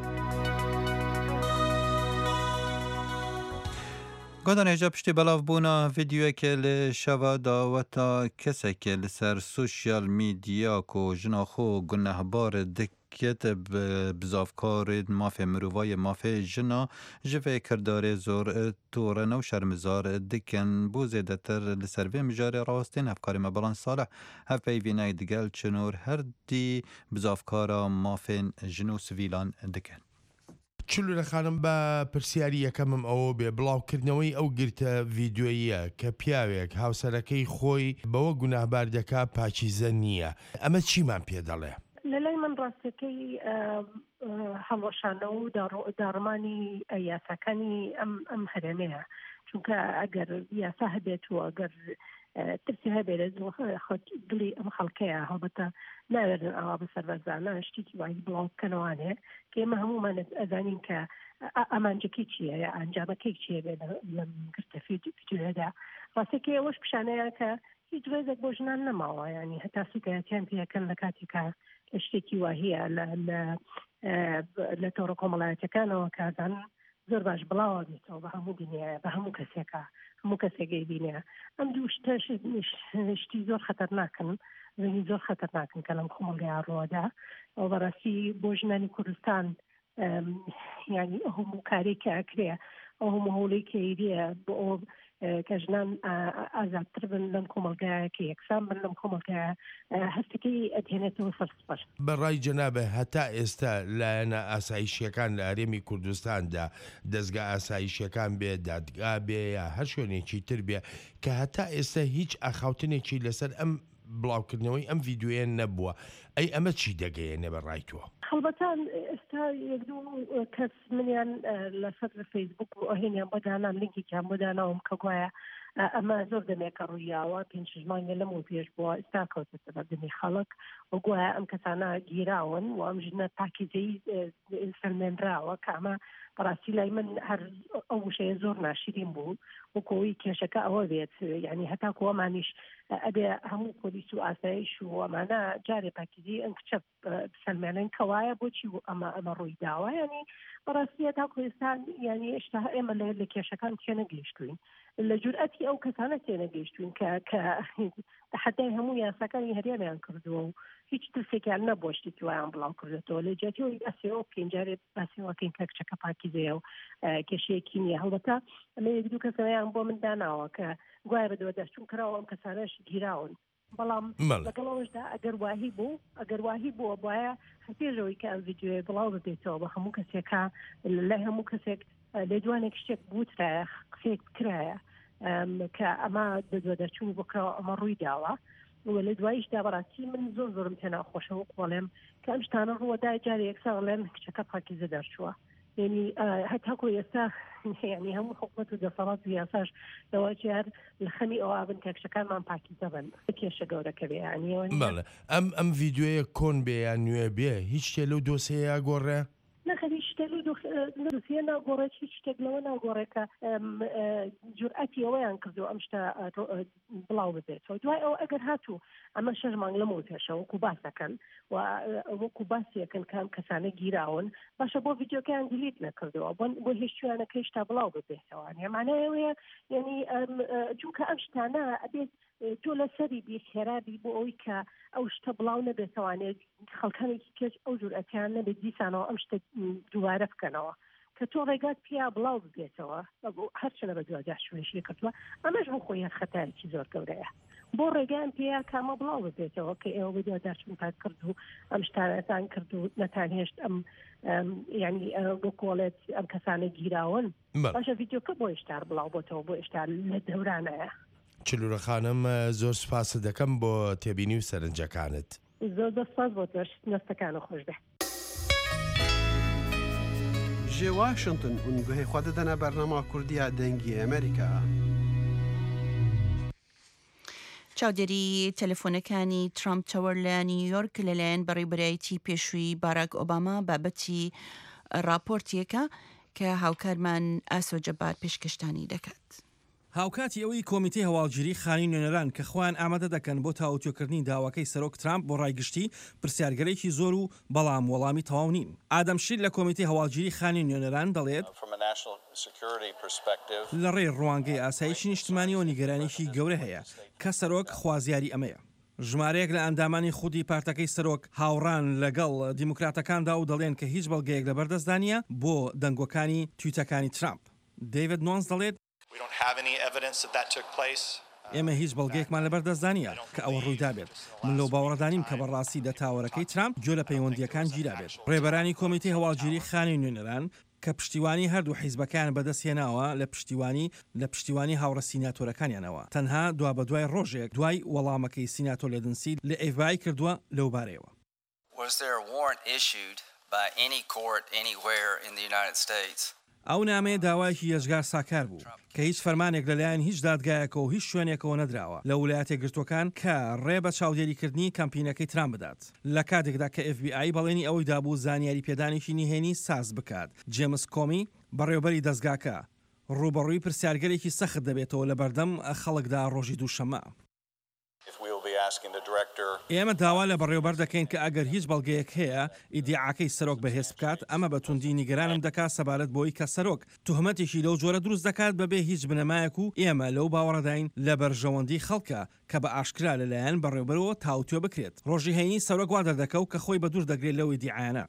A: گۆدان ێژە پشتی بەڵاو بوونا ڤیدیۆیەکێ لە شەوا داوەتا کەسێکێ لەسەر سوشیال میدیا کۆ ژناخۆ گونەهبار دکێت بزافکارێ مافێ مرۆڤایە مافێ ژنا ji vê kirdarê zor torena û şermizar dikin bû zêdetir li ser vê mijarê rawastên hevkarê me belan saleh hevpeyvînayê digel çinor her dî bizafkara mafên jin û sivîlan dikin.
R: چلو لە خانم بە پرسیاری یەکەمم ئەوە بێ بڵاوکردنەوەی ئەو گرتە ڤیددیۆیە کە پیاوێک هاوسەرەکەی خۆی بەوە گوناهبار دەکا پاچیزە نییە. ئەمە چیمان پێ دەڵێ؟
S: لە لای من ڕاستەکەی هەڵۆشانە و داڕمانی یاساکانی ئەم هەرێمەیە، چونکە ئەگەر یاسا هەبێت و ئەگەر ترسی هەبێت دڵی ئەم خەڵکەیە هەڵبەتە ناوێتن ئەوا بەسەر بەرزانە شتێکی وای بڵاو بکەنەوانێ کە ئێمە هەمومان ئەزانین کە ئەمانجەکەی چییە یا ئەنجامەکەی چیە بێ لەم گرتە ڤیدیۆدا. ڕاستەکەی ئەوەش پیشانەیە کە هیچ ڕێزێک بۆ ژنان نەماوە، ینی هەتا سوکایەتیان پێەکەن لە کاتێکە شتێکی واهەیە لە تۆڕە کۆمەڵایەتەکانەوە کازان زۆر باش بڵاوە بێتەوە بە هەموو دنیاە بە هەموو کەسێکە هەموو کەسێکی بینێ. ئەم دوو شتی زۆر خەتەرناکن زنی زۆر خەتەرناکن کە لەم کۆمەڵگەیان ڕۆدا ئەو بەڕاستی بۆ ژنانی کوردستان ینی ئەو هەموو کارێک کە ئەکرێ ئەو هەموو هەوڵەی کە ئیدەیە بۆ ئەو کە ژنان ئازادتر بن لەم کۆمەڵگایە کە یەکسان بن لەم کۆمەڵگایە هەستەکەی ئەدهێنێتەوە سەرسپەر.
R: بەڕای جەنابە هەتا ئێستا لایەنە ئاسایشیەکان لە هەرێمی کوردستاندا دەستگا ئاسایشیەکان بێ دادگا بێ یا هەر شوێنێکی تر بێ کە هەتا ئێستا هیچ ئاخاوتنێکی لەسەر ئەم بڵاوکردنەوەی ئەم ڤیددیوەیە نەبووە ئەی ئەمە چی دەگەیەنێ بەڕایتوە؟
S: خەڵبەتان ئێستا یەک دوو کەس منیان لەسەر فەیسبوک و ئەهێنیان بەدانان لینکێکیان بۆداناوم کە گوایە ئەمە زۆر دەمێکە ڕوویاوە پێنج ژمانگە لەمەوە پێش بووە ئێستا کەوتێتە بە دەمی خەڵک و گوایە ئەم کەسانە گیراون و ئەم ژنە پاکیزەی سەرمێنراوە کە ئەمە بەڕاستی لای من هەر ئەو وشەیە زۆر ناشرین بوو وەکەوەی کێشەکە ئەوە بێت یعنی هەتا کۆمانیش ئەبێ هەموو پۆلیس و ئاسایش و ئەمانە جارێ پاکیزی ئەم کچە سەلمێنن کەوایە بۆچی ئەمە ئەمە ڕووی داوە ینی بەڕاستی هەتا کوردستان ینی ئێشتا ئێمە لە کێشەکان تێنەگەیشتوین لە جورئەتی ئەو کەسانە تێنەگەیشتوین کە کە حەدای هەموو یاساکانی هەرێمیان کردووە و هیچ ترسێکیان نەبووە شتێکی وایان بڵاو کردێتەوە لە جیاتیەوەی ئەسێەوە پێنجارێ باسیەوەکەین کە کچەکە پاکیزەیە و کێشەیەکی نییە هەڵبەتە ئەمە یەک دوو کەسەیان بۆ من داناوە کە گوایە بەدەوە دەستچوون کراوە ئەم کەسانەش گیراون بەڵام لەگەڵەوەشدا ئەگەر واهی بوو ئەگەر واهی بووە بایە هەپێژەوەی کە ئەم ڤیددیۆیە بڵاو ببێتەوە بە هەموو کەسێکە لای هەموو کەسێک لە دوانێک شتێک بوترایە قسێک بکرایە کە ئەمە بەدوە دەرچوونی بۆکراوە ئەمە ڕووی داوە لە دواییشدا بەڕاستی من زۆر زۆرم پێ ناخۆشەوە قۆڵێم کە ئەم شتانە ڕووەدا جارێ یەکسا بڵێن کچەکە پاکیزە دەرچووە ینی هەتاکۆ ئێستا ینی هەموو حکومەت و دەسەڵات و یاساش لەواجار لە خەمی ئەوە بن کە کچەکانمان پاکیزە بن کێشە گەورەکە بێ ینی
R: ئەم ئەم ڤیددیۆیە کۆن بێ یان نوێ بێ هیچ شتێ لەو دۆسەیە گۆڕێ
S: نەخەری شتێک نووسە ناگۆڕێت هیچ شتێک لەوە ناگۆڕێکە جورئەتی ئەوەیان کردو ئەم شتە بڵاو ببێتەوە دوای ئەو ئەگەر هاتوو ئەمە شەش مانگ لەمەوە پێشە وەکو باسەکەن و وەکو باسیەکەن کام کەسانە گیراون باشە بۆ ڤیددیۆکەیان دیلیت نەکردەوە بۆ هیچ شوێنەکەی شتا بڵاو ببێتەوە هێمانەیەوەیە یعنی چونکە ئەم شتانە ئەبێت تۆ لەسەری بی خێرابی بۆ ئەوەی کە ئەو شتە بڵاو نەبێتەوانێت خەڵکانێکی کێش ئەو جورئەتیان نەبێت دیسانەوە ئەم شتە دووارە بکەنەوە کە تۆ ڕێگات پیا بڵاو ببێتەوە هەرچەنە بە دوجار شوێنشی کردووە ئەمەش بۆ خۆی هەر خەتارێکی زۆر گەورەیە بۆ ڕێگەیان پێیا کامە بڵاو ببێتەوە کە ئێوە بە دوجار شوێنپات کرد و ئەم شتانەتان کرد و نەتانهێشت ئەم ینی بۆ کۆڵێت ئەم کەسانە گیراون باشە ڤیددیۆکە بۆ ئێشتار بڵاو بۆتەوە بۆ ئێشتا لە دەورانەیە.
R: چلوورە خانم زۆر سپاس دەکەم بۆ تێبینی و سەرنجەکانت
S: زۆر دەسپاس بۆ تۆش نەستەکانە خۆش بێ.
L: ji Washington û guhê xwe didine bernama Kurdiya dengî Amerîka.
B: چاودێری تەلەفۆنەکانی ترامپ تەوەر لە نیویۆرک لەلایەن بەڕێبەرایەتی پێشووی باراک ئۆباما بابەتی راپۆرتێکە کە هاوکارمان ئاسۆ جەبار پێشکەشتانی دەکات.
Q: هاوکاتی ئەوەی کۆمیتەی هەواڵگیری خانی نوێنەران کە خۆیان ئامادە دەکەن بۆ تاوتۆکردنی داواکەی سەرۆک ترامپ بۆ ڕایگشتی پرسیارگەرێکی زۆر و بەڵام وەڵامی تەواو نین. ئادەم شیر لە کۆمیتەی هەواڵگیری خانی نوێنەران دەڵێت لە ڕێ ڕوانگەی ئاسایشی نیشتمانیەوە نیگەرانێکی گەورە هەیە کە سەرۆک خوازیاری ئەمەیە. ژمارەیەک لە ئەندامانی خودی پارتەکەی سەرۆک هاوڕان لەگەڵ دیموکراتەکاندا و دەڵێن کە هیچ بەڵگەیەک لە بەردەستدانە بۆ دەنگۆکانی تویتەکانی ترامپ. دەیڤید نۆنز دەڵێت ئێمە هیچ بەڵگەیەکمان لەبەردەستدانە کە ئەوە ڕوویدا بێت. من لەو باوەڕدانیم کە بەڕاستی دەتاوەرەکەی ترامپ گوێ لە پەیوەندیەکان گیرا بێت. ڕێبەرانی کۆمیتەی هەواڵگیری خانی نوێنەران کە پشتیوانی هەردوو حیزبەکان بەدەستهێناوە لە پشتیوانی لە پشتیوانی هاوڕە سیناتۆرەکانیانەوە تەنها دوا بە دوای ڕۆژێک دوای وەڵامەکەی سیناتۆر لێدنسی لە ئێف بی آی کردووە لەو بارەیەوە. ئەو نامەیە داوایەکی هێژگار ساکار بوو کە هیچ فەرمانێک لەلایەن هیچ دادگایەکە و هیچ شوێنێکەوە نەدراوە لە ویلایەتە گرتوەکان کە ڕێ بە چاودێریکردنی کەمپینەکەی ترامپ بدات. لە کاتێکدا کە ئێف بی آی بەڵێنی ئەوەی دابوو زانیاری پێدانێکی نهێنی ساز بکات. جێمس کۆمی بەڕێوەبەری دەستگاکە ڕوبەڕووی پرسیارگەرێکی سەخت دەبێتەوە لە بەردەم خەڵکدا ڕۆژی دووشەمە. ئێمە داوا لە بەڕێوەبەر دەکەین کە ئەگەر هیچ بەڵگەیەک هەیە ئیدیعاکەی سەرۆک بەهێز بکات ئەمە بە توندی نیگەرانم دەکات سەبارەت بۆی کە سەرۆک توهمەتێکی لەو جۆرە دروست دەکات بەبێ هیچ بنەمایەک و ئێمە لەو باوەڕەداین لە بەرژەوەندی خەڵکە کە بە ئاشکرا لەلایەن بەڕێوەبەرەوە تاوتوێ بکرێت. ڕۆژی هەینی سەرۆک وا دەردەکەوت کە خۆی بە دوور دەگرێت لەو ئیدیعانە.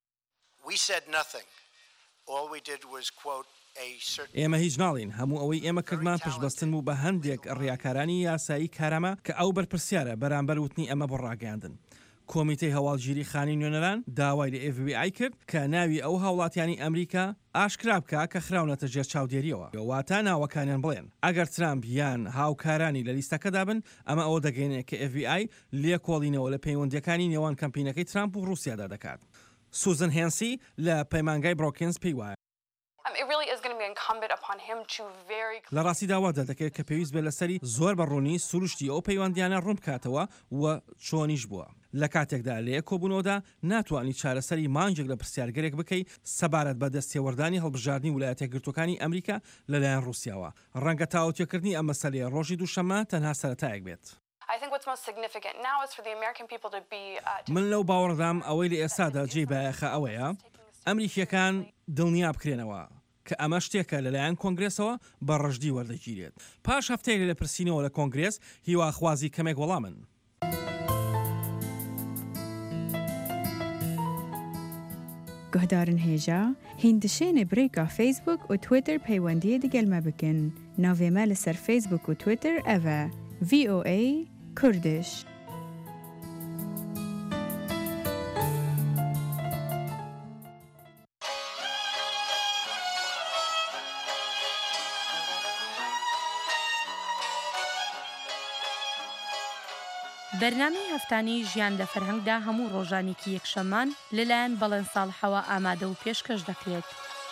Q: ئێمە هیچ ناڵین هەموو ئەوەی ئێمە کردمان پشتبەستن و بە هەندێک ڕیاکارانی یاسایی کارەمە کە ئەو بەرپرسیارە بەرامبەر وتنی ئەمە بۆ ڕاگەاندن. کۆمیتەی هەواڵگیری خانی نوێنەران داوای لە ئێف بی ئای کرد کە ناوی ئەو هاوڵاتیانی ئەمریکا ئاشکرا بکە کە خراونەتە ژێر چاودێریەوە واتە ناوەکانیان بڵێن ئەگەر ترامپ یان هاوکارانی لە لیستەکەدا بن ئەمە ئەوە دەگەێنێت کە ئێف بی ئای لێکۆڵینەوە لە پەیوەندیەکانی نێوان کەمپینەکەی ترامپ و رووسیادا دەکات. سوزن هێنسی لە پەیمانگای بڕۆکینز پێی وایە لە ڕاستی داوادا دەکرێت کە پێویست بێت لەسەری زۆر بەڕوونی سروشتی ئەو پەیوەندیانە ڕوون بکاتەوە و چۆنیش بووە. لە کاتێکدا لە کۆبوونەوەدا ناتوانانی چارەسەری مانجێک لە پرسیارگەرێک بکەیت سەبارەت بە دەستێوەردانی هەڵبژاردننی ویلایەتە یەکگرتووەکانی ئەمریکا لەلایەن رووسیاوە. ڕەنگە تاوتێکردنی ئەم مەسەلەیە ڕۆژی دووشەممە تەنها سەرەتایەک بێت. من لەو باوەڕدام ئەوەی لە ئێستادا جێی بایەخە ئەوەیە ئەمریکیەکان دڵنیا بکرێنەوە کە ئەمە شتێکە لەلایەن کۆنگرێسەوە بە ڕژدی وەردەگیرێت. پاش هەفتەیەک لە پرسیینەوە لە کۆنگرێس هیواخوازی کەمێک وەڵامن.
T: گهدارن هێژە هیندشێنێ برێکا فیسبوک و تویتر پەیوەندیە دەگەلمە بکەن. ناوێمە لەسەر فیسبوک و تویتر ئەڤە ڤی ئۆ ئەی کوردش.
U: بەرنامەی هەفتانی ژیان لە فەرهەنگدا هەموو ڕۆژانێکی یەکشەمان لەلایەن بەڵێن ساڵحەوە ئامادە و پێشکەش دەکرێت.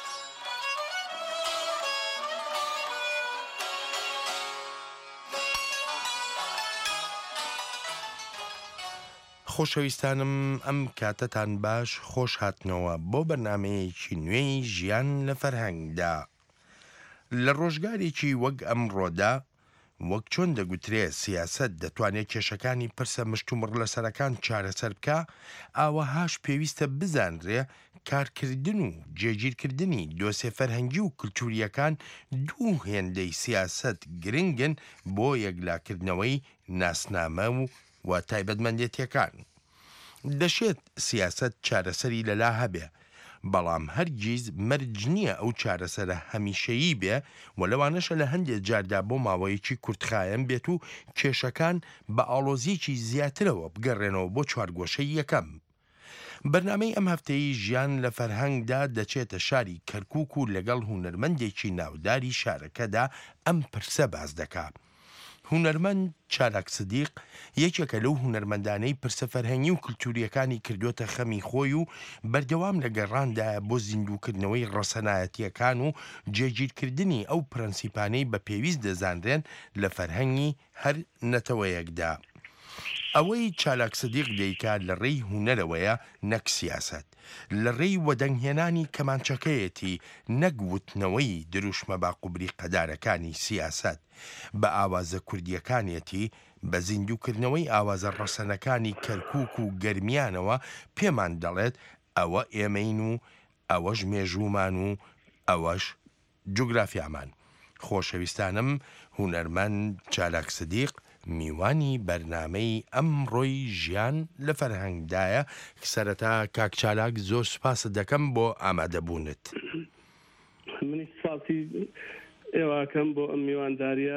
R: خۆشەویستانم ئەم کاتەتان باش خۆش هاتنەوە بۆ بەرنمەیەکی نوێی ژیان لە فەرهەنگدا. لە ڕۆژگارێکی وەک ئەمڕۆدا وەک چۆن دەگوترێت سیاست دەتوانێت کێشەکانی پرسە مشتومڕ لەسەرەکان چارەسەر بکە ئاوەهاش پێویستە بزانرێ کارکردن و جێگیرکردنی دۆسێ فەرهەنگی و کلتوریەکان دوو هێندەی سیاست گرنگن بۆ یەکلاکردنەوەی ناسنامە و و تایبەتمەندێتیەکان. دەشێت سیاست چارەسەری لەلا هەبێ بەڵام هەرگیز مەرج نییە ئەو چارەسەرە هەمیشەیی بێ و لەوانەشە لە هەندێک جاردا بۆ ماوەیەکی کورتخایەن بێت و کێشەکان بە ئاڵۆزیەکی زیاترەوە بگەڕێنەوە بۆ چوارگۆشەی یەکەم. بەرنامەی ئەم هەفتەیە ژیان لە فەرهەنگدا دەچێتە شاری کەرکووک و لەگەڵ هونەرمەندێکی ناوداری شارەکەدا ئەم پرسە باز دەکات. هونەرمەند چالاک سدیق یەکێکە لەو هونەرمەندانەی پرسە فەرهەنگی و کلتوریەکانی کردوتە خەمی خۆی و بەردەوام لە گەڕاندایە بۆ زیندووکردنەوەی ڕەسەنایەتیەکان و جێگیرکردنی ئەو پرەنسیپانەی بە پێویست دەزانرێن لە فەرهەنگی هەر نەتەوەیەکدا. ئەوەی چالاک سدیق دەیکات لە ڕێی هونەرەوەیە نەک سیاست، لە ڕێی وەدەنگهێنانی کەمانچەکەیەتی نەگوتنەوەی دروشمە باقوبری قەدارەکانی سیاست بە ئاوازە کوردیەکانیەتی بە زیندووکردنەوەی ئاوازە ڕەسەنەکانی کەرکووک و گەرمیانەوە پێمان دەڵێت ئەوە ئێمەین و ئەوەش مێژوومان و ئەوەش جوگرافیامان. خۆشەویستانم هونەرمەند چالاک سدیق میوانی بەرنامەی ئەمڕۆی ژیان لە فەرهەنگدایە سەرەتا کاک چالاک زۆر سوپاست دەکەم بۆ ئامادەبوونت.
V: منی سپاسی ئێواکەم بۆ ئەم میوانداریە،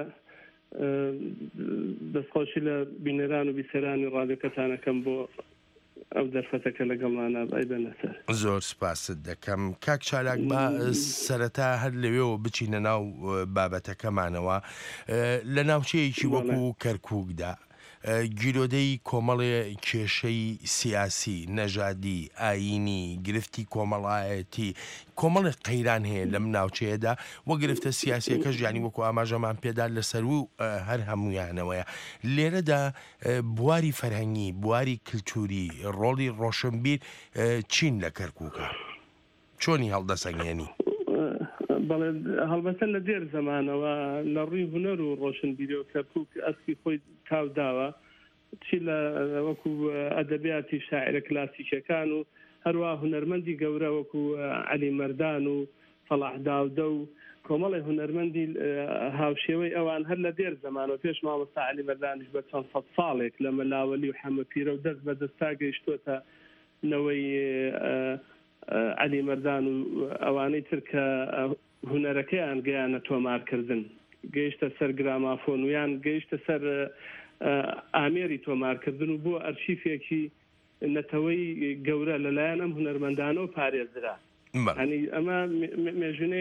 V: دەستخۆشی لە بینەران و بیسەرانی ڕادیۆکەتانەکەم بۆ ئەو دەرفەتەکە لەگەڵمانە بەنە سەر.
R: زۆر سپاست دەکەم کاک چالاک با سەرەتا هەر لەوێەوە بچینە ناو بابەتەکەمانەوە لە ناوچەیەکی وەکو کەرکووکدا گیرۆدەی کۆمەڵێ کێشەی سیاسی، نەژادی، ئاینی، گرفتی کۆمەڵایەتی کۆمەڵی قەیران هەیە لەم ناوچەیەدا وە گرفتە سیاسیەکەش ژیانی وەکو ئاماژەمان پێدا لەسەر و هەر هەمویانەوەیە. لێرەدا بواری فەرهەنگی، بواری کلتوری، ڕۆڵی ڕۆشنبیر چین لە کەرکووکە چۆنی هەڵدەسەنگێنی؟
V: بەڵێ هەڵبەتە لە دێر زەمانەوە لە ڕووی هونەر و ڕۆشنبیری و کەرکووک ئەسکی خۆی تاوداوە چی لە وەکو ئەدەبیاتی شاعرە کلاسیکەکان و هەروە هونەرمەندی گەورە وەکو عەلی مەردان و فەڵاح داودە و کۆمەڵی هونەرمەندی هاوشێوەی ئەوان هەر لە دێر زەمانەوە پێش مامۆستا عەلی مەردانیش بە چەند سەد ساڵێک لە مەلاوەلی و حەمەپیرە و دەست بە دەستا گەیشتوتە نەوەی عەلی مەردان و ئەوانەی تر کە هونەرەکەیان گەیانە تۆمارکردن گەیشتە سەر گرامافۆن و یان گەیشتە سەر ئامێری تۆمارکردن و بۆ ئەرشیفێکی نەتەوەی گەورە لەلایەن ئەم هونەرمەندانەوە پارێزرا. ینی ئەمە مێژونێ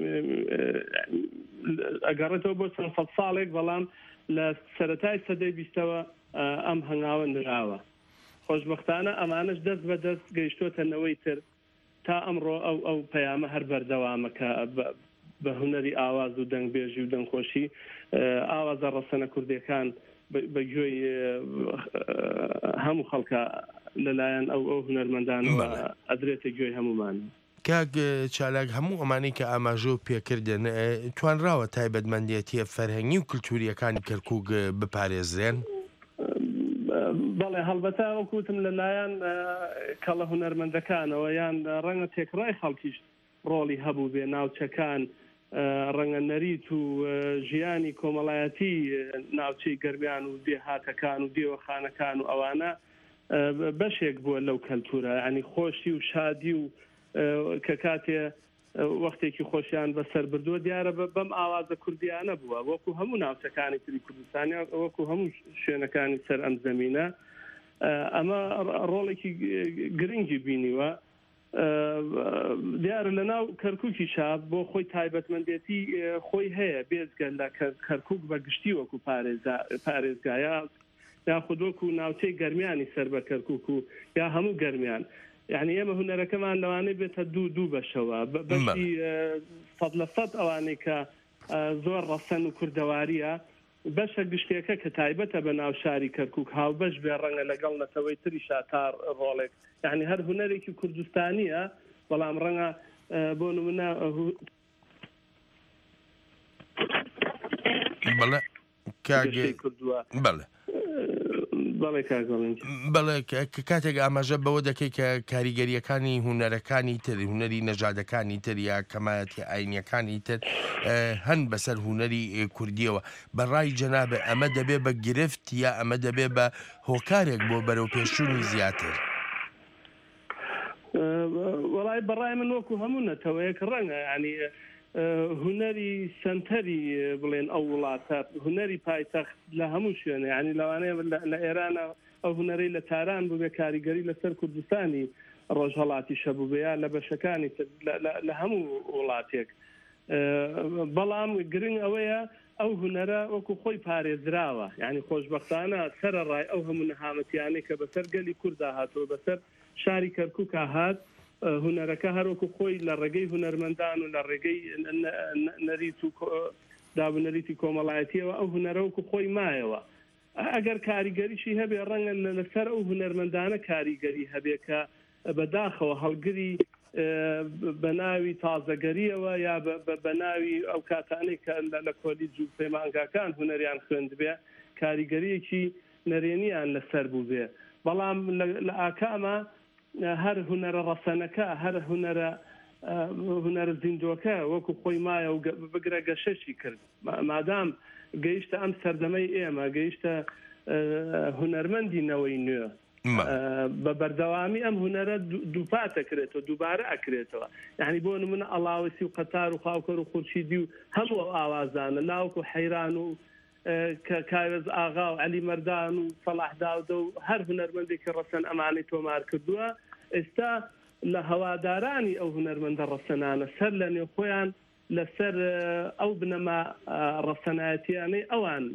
V: ئەگەڕێتەوە بۆ چەند سەد ساڵێک بەڵام لە سەرەتای سەدەی بیستەوە ئەم هەنگاوە نراوە. خۆشبەختانە ئەمانش دەست بە دەست گەیشتۆتەنەوەی تر تا ئەمڕۆ ئەو ئەو پەیامە هەر بەردەوامەکە بە هونەری ئاواز و دەنگبێژی و دەنگخۆشی ئاوازە ڕەسەنە کوردیەکان بەگوێی هەموو خەڵکە لەلایەن ئەو ئەو هونەرمەندانەوە ئەدرێتە گوێی هەمومان.
R: کاک چالاک هەموو ئەمانەی کە ئاماژە پێکردن توانراوە تایبەتمەندێتیە فەرهەنگی و کللتوریەکانی کەرکووک بپارێزرێن؟
V: بەڵێ هەڵبەتە وەکوتم لەلایەن کەڵە هونەرمەندەکانەوە یان ڕەنگە تێکڕای خەڵکیش ڕۆڵی هەبوو بێ ناوچەکان ڕەنگە نەریت و ژیانی کۆمەڵایەتی ناوچەی گەرمیان و دێهاتەکان و دێوەخانەکان و ئەوانە بەشێک بووە لەو کەلتورە ینی خۆشی و شادی و کە کاتێ وەختێکی خۆشیان بەسەر بردووە دیارە بەم ئاوازە کوردیانە بووە وەکو هەموو ناوچەکانی تری کوردستانی وەکو هەموو شوێنەکانی سەر ئەم زەمینە ئەمە ڕۆڵێکی گرنگی بینیوە. دیارە لە ناو کەرکووکی شاب بۆ خۆی تایبەتمەندێتی خۆی هەیە بێزگە لە کەرکووک بەگشتی وەکو پارێزگایە یاخود وەکو ناوچەی گەرمیانی سەر بە کەرکووک و یا هەموو گەرمیان. یعنی ئێمە هونەرەکەمان لەوانەیە بێتە دوو دوو بەشەوە بەشی سەد لە سەد ئەوانەی کە زۆر ڕەسەن و کوردەواریە بەشە گشتێکە کە تایبەتە بە ناو شاری کەرکووک هاوبەش بێ ڕەنگە لەگەڵ نەتەوەی تری شاتار ڕۆڵێک یعنی هەر هونەرێکی کوردستانیە بەڵام ڕەنگە بۆ نمونە
R: بەڵێ
V: کوردووە
R: بەڵێ بەڵێ کاتێک ئاماژە بەوە دەکەی کە کاریگەریەکانی هونەرەکانی تر هونەری نەژادەکانی تر یا کەمایەتی ئاینیەکانی تر هەن بەسەر هونەری کوردیەوە بەڕای جەنابێ ئەمە دەبێ بە گرفت یا ئەمە دەبێ بە هۆکارێک بۆ بەرەو پێشوونی زیاتر؟
V: وەڵای بەڕای من وەکو هەموو نەتەوەیەک ڕەنگە ینی هونەری سنتەری بڵێن ئەو وڵاتە هونەری پایتەخت لە هەموو شوێنە ینی لەوانەیە لە ئێرانە ئەو هونەرەی لە تاران بوو بێ کاریگەری لەسەر کوردستانی ڕۆژهەڵاتی شەبوو بێ یا لە بەشەکانی لە هەموو وڵاتێک بەڵام گرنگ ئەوەیە ئەو هونەرە وەکو خۆی پارێزراوە یعنی خۆشبەختانە سەرەڕای ئەو هەموو نەهامەتیانەی کە بەسەر گەلی کووردا هاتەوە بەسەر شاری کەرکووک هات هونەرەکە هەروەکو خۆی لە ڕێگەی هونەرمەندان و لە ڕێگەی نەریت و دابنەریتی کۆمەڵایەتیەوە ئەو هونەرەوەکو خۆی مایەوە ئەگەر کاریگەریشی هەبێ ڕەنگە لەسەر ئەو هونەرمەندانە کاریگەری هەبێ کە بەداخەوە هەڵگری بە ناوی تازەگەریەوە یا بە ناوی ئەو کاتانەی کە لە کۆلیج و پەیمانگاکان هونەریان خوێند بێ کاریگەریەکی نەرێنیان لەسەر بوو بێ بەڵام لە ئاکامە هەر هونەرە ڕەسەنەکە هەر هونەرە هونەرە زیندوەکە وەکو خۆی مایە و بگرە گەشەشی کرد مادام گەیشتە ئەم سەردەمەی ئێمە گەیشتە هونەرمەندی نەوەی نوێ بە بەردەوامی ئەم هونەرە دووپات ئەکرێتەوە دووبارە ئەکرێتەوە یعنی بۆ نمونە ئەڵاوسی و قەتار و خاوکەر و خورشیدی و هەموو ئاوازانە لاوەکو حەیران و کە کاوێز ئاغا و عەلی مەردان و فەڵاح داودە و هەر هونەرمەندێکی ڕەسەن ئەمانەی تۆمار کردووە ئێستا لە هەوادارانی ئەو هونەرمەندە ڕەسەنانە سەر لە نێو خۆیان لەسەر ئەو بنەما ڕەسەنایەتیانەی ئەوان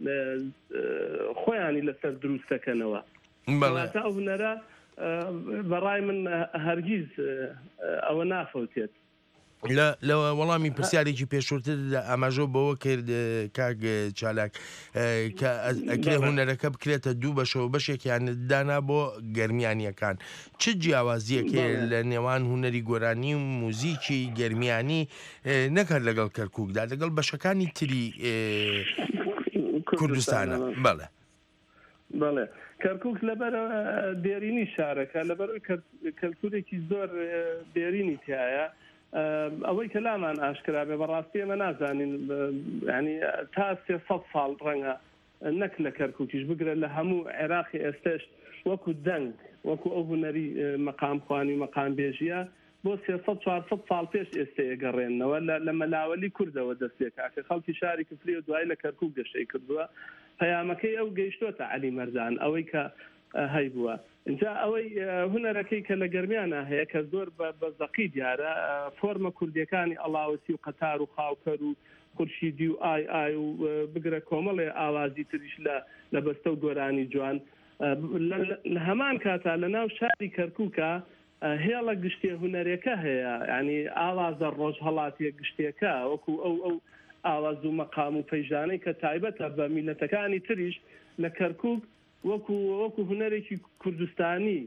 V: خۆیانی لەسەر دروستەکەنەوە واتە ئەو هونەرە بەڕای من هەرگیز ئەوە نافەوتێت.
R: لە وەڵامی پرسیارێکی پێشووتر ئاماژە بەوە کرد کاک چالاک کە ئەکرێ هونەرەکە بکرێتە دوو بەشەوە بەشێکیان دانا بۆ گەرمیانیەکان چ جیاوازیەکێ لە نێوان هونەری گۆرانی و موزیکی گەرمیانی نەکرد لەگەڵ کەرکووکدا لەگەڵ بەشەکانی تری کوردستانە؟ بەڵێ
V: بەڵێ کەرکک لەبەر دێرینی شارەکە لەبەر کەلتورێکی زۆر دێرینی تایە ئەوەی کە لامان ئاشکرا بێ بەڕاستی ئێمە نازانین ینی تا سێسەد ساڵ ڕەنگە نەک لە کەرکووکیش بگرە لە هەموو عێراقی ئێستش وەکو دەنگ وەکو ئەو هوەری مەقام خوانی و مەقام بێژیە بۆ سێسەد چوارسەد ساڵ پێش ئێستا ئەگەڕێنەوە لە مەلاوەلی کوردەوە دەستێکا کە خەڵکی شاری کفری و دوای لە کەرکووک گەشەی کردووە پەیامەکەی ئەو گەیشتۆتە عەلی مەردان ئەوەی کە هەی بووە اینجا ئەوەی هونەرەکەی کە لە گەرمیانە هەیە کە زۆر بە زەقی دیارە فۆرمە کوردیەکانی ئەڵاوسی و قەتار و خاوکەر و خورشیدی و ئای ئای و بگرە کۆمەڵێ ئاوازی تریش لە بەستە و گۆرانی جوان لە هەمان کاتا لە ناو شاری کەرکووکە هێڵە گشتێ هونەرێکە هەیە ینی ئاوازە ڕۆژ هەڵاتیە گشتێکە وەکو ئەو ئەو ئاواز و مەقام و پەیژانەی کە تایبەتە بە میلەتەکانی تریش لە کەرکووک وەکو وەکو هونەرێکی کوردستانی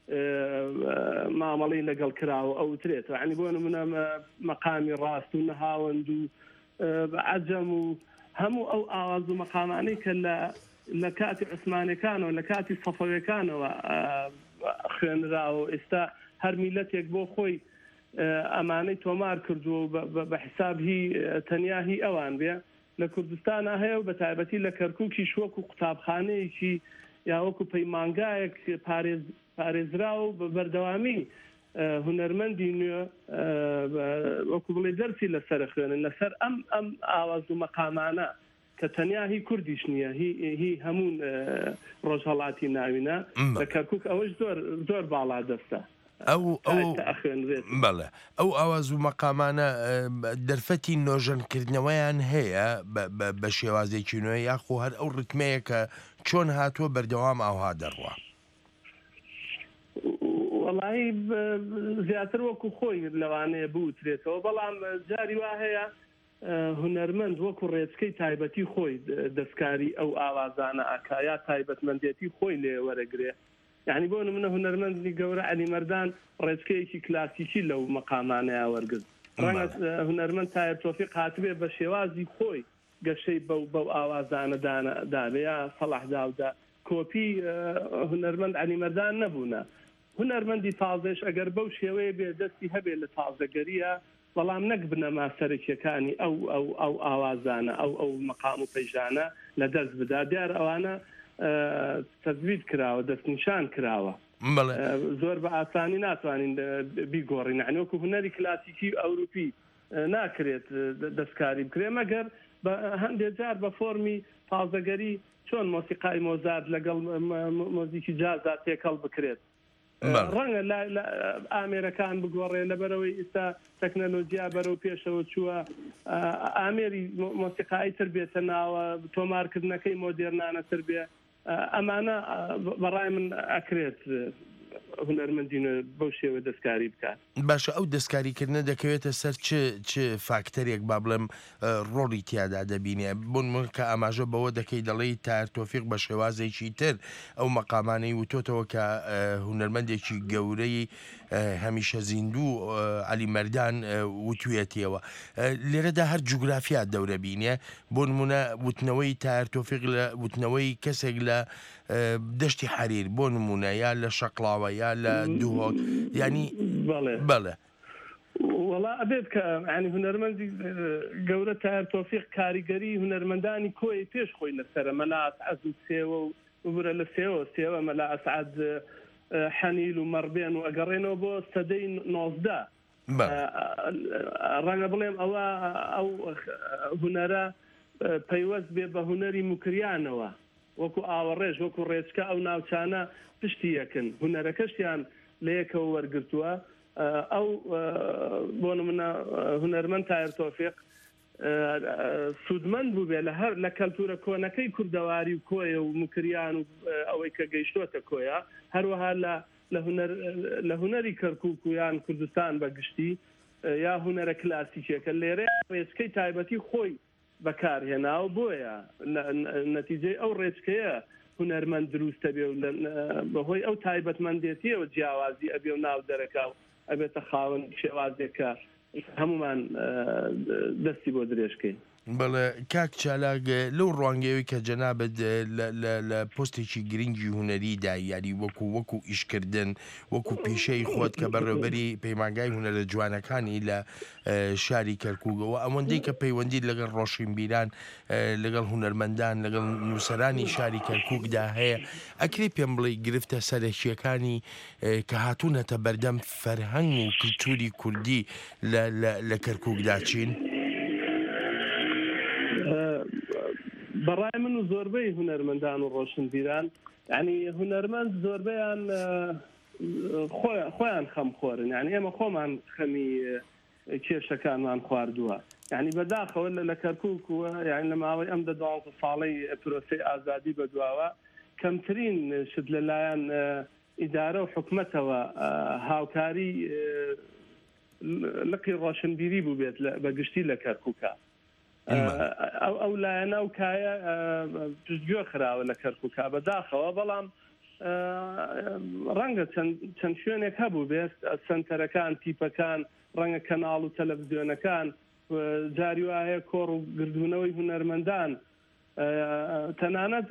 V: مامەڵی لەگەڵ کراوە ئەوترێت عنی بۆ نمونە مەقامی ڕاست و نەهاوەند و عەجەم و هەموو ئەو ئاواز و مەقامانەی کە لە کاتی عوسمانیەکانەوە لە کاتی سەفەویەکانەوە خوێنراوە ئێستا هەر میلەتێک بۆ خۆی ئەمانەی تۆمار کردووە بە حساب هی تەنیا هی ئەوان بێ لە کوردستانە هەیە و بە تایبەتی لە کەرکووکی شوەک و قوتابخانەیەکی یا وەکو پەیمانگایەک پارێزرا و بە بەردەوامی هونەرمەندی نوێ وەکو بڵێ دەرسی لەسەر خوێنن لەسەر ئەم ئەم ئاواز و مەقامانە کە تەنیا هی کوردیش نییە هی هەموو ڕۆژهەڵاتی ناوینە لە کەرکووک ئەوەش زۆر زۆر باڵا دەستە
C: ئەو بەڵێ ئەو ئاواز و مەقامانە دەرفەتی نۆژەنکردنەوەیان هەیە بە شێوازێکی نوێ یاخۆ هەر ئەو ڕتمەیە کە چۆن هاتووە بەردەوام ئاوها دەڕوە
V: وەڵی زیاتر وەکو خۆی لەوانەیە بوترێتەوە بەڵام جاری وا هەیە هونەرمەند وەکو ڕێچکەی تایبەتی خۆی دەستکاری ئەو ئاوازانە ئاکایا تایبەتمەندێتی خۆی لێ وەرەگرێ یعنی بۆ نمونە هونەرمەندی گەورە عەلی مەردان ڕێچکەیەکی کلاسیکی لەو مەقامانەیە وەرگرت ڕەنگە هونەرمەند تایر تۆفیق هاتبێ بە شێوازی خۆی گەشەی بەو بەو ئاوازانە دابێ یا سەڵاح داودا کۆپی هونەرمەند عەلی مەردان نەبوونە هونەرمەندی تازەش ئەگەر بەو شێوەیە بێ دەستی هەبێ لە تازەگەریە بەڵام نەک بنەما سەرکیەکانی ئەو ئەو ئەو ئاوازانە ئەو ئەو مەقام و پەیژانە لە دەست بدا دیار ئەوانە تەزوید کراوە دەستنیشان کراوە زۆر بە ئاسانی ناتوانین بیگۆڕین عنوەکو هونەری کلاسیکی ئەوروپی ناکرێت دەستکاری بکرێ مەگەر بە هەندێک جار بە فۆرمی تازەگەری چۆن مۆسیقای مۆزارت لەگەڵ مۆزیکی جازا تێکەڵ بکرێت ڕەنگە ئامێرەکان بگۆڕێ لەبەرەوەی ئێستا تەکنەلۆجیا بەرەو پێشەوە چووە ئامێری مۆسیقایی تر بێتە ناوە تۆمارکردنەکەی مۆدێرنانە تر بێ ئەمانە بەڕای من ئەکرێت هونەرمەندی بەو شێوە دەستکاری بکات
C: باشە ئەو دەستکاریکردنە دەکەوێتە سەر چ فاکتەرێک با بڵێم ڕۆڵی تیادا دەبینێ بوون کە ئاماژە بەوە دەکەی دەڵێی تار تۆفیق بە شێوازێکی تر ئەو مەقامانەی وتۆتەوە کە هونەرمەندێکی گەورەی هەمیشە زیندوو عەلی مەردان وتوێتیەوە لێرەدا هەر جوگرافیا دەورە بینێ بۆ نمونە وتنەوەی تار تۆفیق لە وتنەوەی کەسێک لە دەشتی حەریر بۆ نمونە یا لە شەقڵاوە یا لە دووهۆک ینی بەڵێ
V: وەڵا ئەبێت کە ینی هونەرمەندی گەورە تار تۆفیق کاریگەری هونەرمەندانی کۆی پێش خۆی لەسەرە مەلا ئەسعەد و سێوە و ببرە لە سێوە سێوە مەلا ئەسعەد حەنیل و مەڕبێن و ئەگەڕێنەوە بۆ سەدەی نۆزدە ڕەنگە بڵێم ئەوە ئەو هونەرە پەیوەست بێ بە هونەری موکریانەوە وەکو ئاوەڕێژ وەکو ڕێچکە ئەو ناوچانە پشتی یەکن هونەرەکەشیان لە یەکەوە وەرگرتووە ئەو بۆ نمونە هونەرمەند تایر تۆفیق سوودمەند بوو بێ لە هەر لە کەلتورە کۆنەکەی کوردەواری و کۆیە و موکریان و ئەوەی کە گەیشتۆتە کۆیە هەروەها لە هونەری کەرکووک و یان کوردستان بەگشتی یا هونەرە کلاسیکێکە لێرە ڕێچکەی تایبەتی خۆی بەکارهێناوە بۆیە نەتیجەی ئەو ڕێچکەیە هونەرمەند دروستە بێ و بەهۆی ئەو تایبەتمەندێتیەوە جیاوازی ئەبێ و ناو دەرەکا و ئەبێتە خاوەن شێوازێکە هەمومان دەستی بۆ درێژکەین
C: بەڵێ کاک چالاک لەو ڕوانگەوەی کە جەنابەت لە پۆستێکی گرنگی هوەریدا یاری وەکو وەکو ئیشکردن وەکو پیشەی خۆت کە بەڕێوەبەری پەیمانگای هونەرە جوانەکانی لە شاری کەرکووگەوە ئەوەندەی کە پەیوەندی لەگەڵ ڕۆشنبیران لەگەڵ هونەرمەندان لەگەڵ نووسەرانی شاری کەرکووکدا هەیە ئەکری پێم بڵێ گرفتە سەرەکیەکانی کە هاتوونەتە بەردەم فەرهەنگ و کلتوری کوردی لە کەرکووکدا چین؟
V: بەڕای من و زۆربەی هونەرمەندان و ڕۆشنبیران ینی هونەرمەند زۆربەیان خۆیان خەمخۆرن ینی ئێمە خۆمان خەمی کێشەکانمان خواردووە ینی بەداخەوە لە کەرکووکووە یانی لە ماوەی ئەم دە دوازدە ساڵەی پرۆسەی ئازادی بەدواوە کەمترین شت لەلایەن ئیدارە و حکومەتەوە هاوکاری لقی ڕۆشنبیری بوو بێت بەگشتی لە کەرکووکە ئەو لایەنە و کایە پشتگوێ خراوە لە کەرکووکە بەداخەوە بەڵام ڕەنگە چەند شوێنێک هەبوو بێت سنتەرەکان تیپەکان ڕەنگە کەناڵ و تەلەڤیزیۆنەکان جاری وایە کۆڕ و گردوونەوەی هونەرمەندان تەنانەت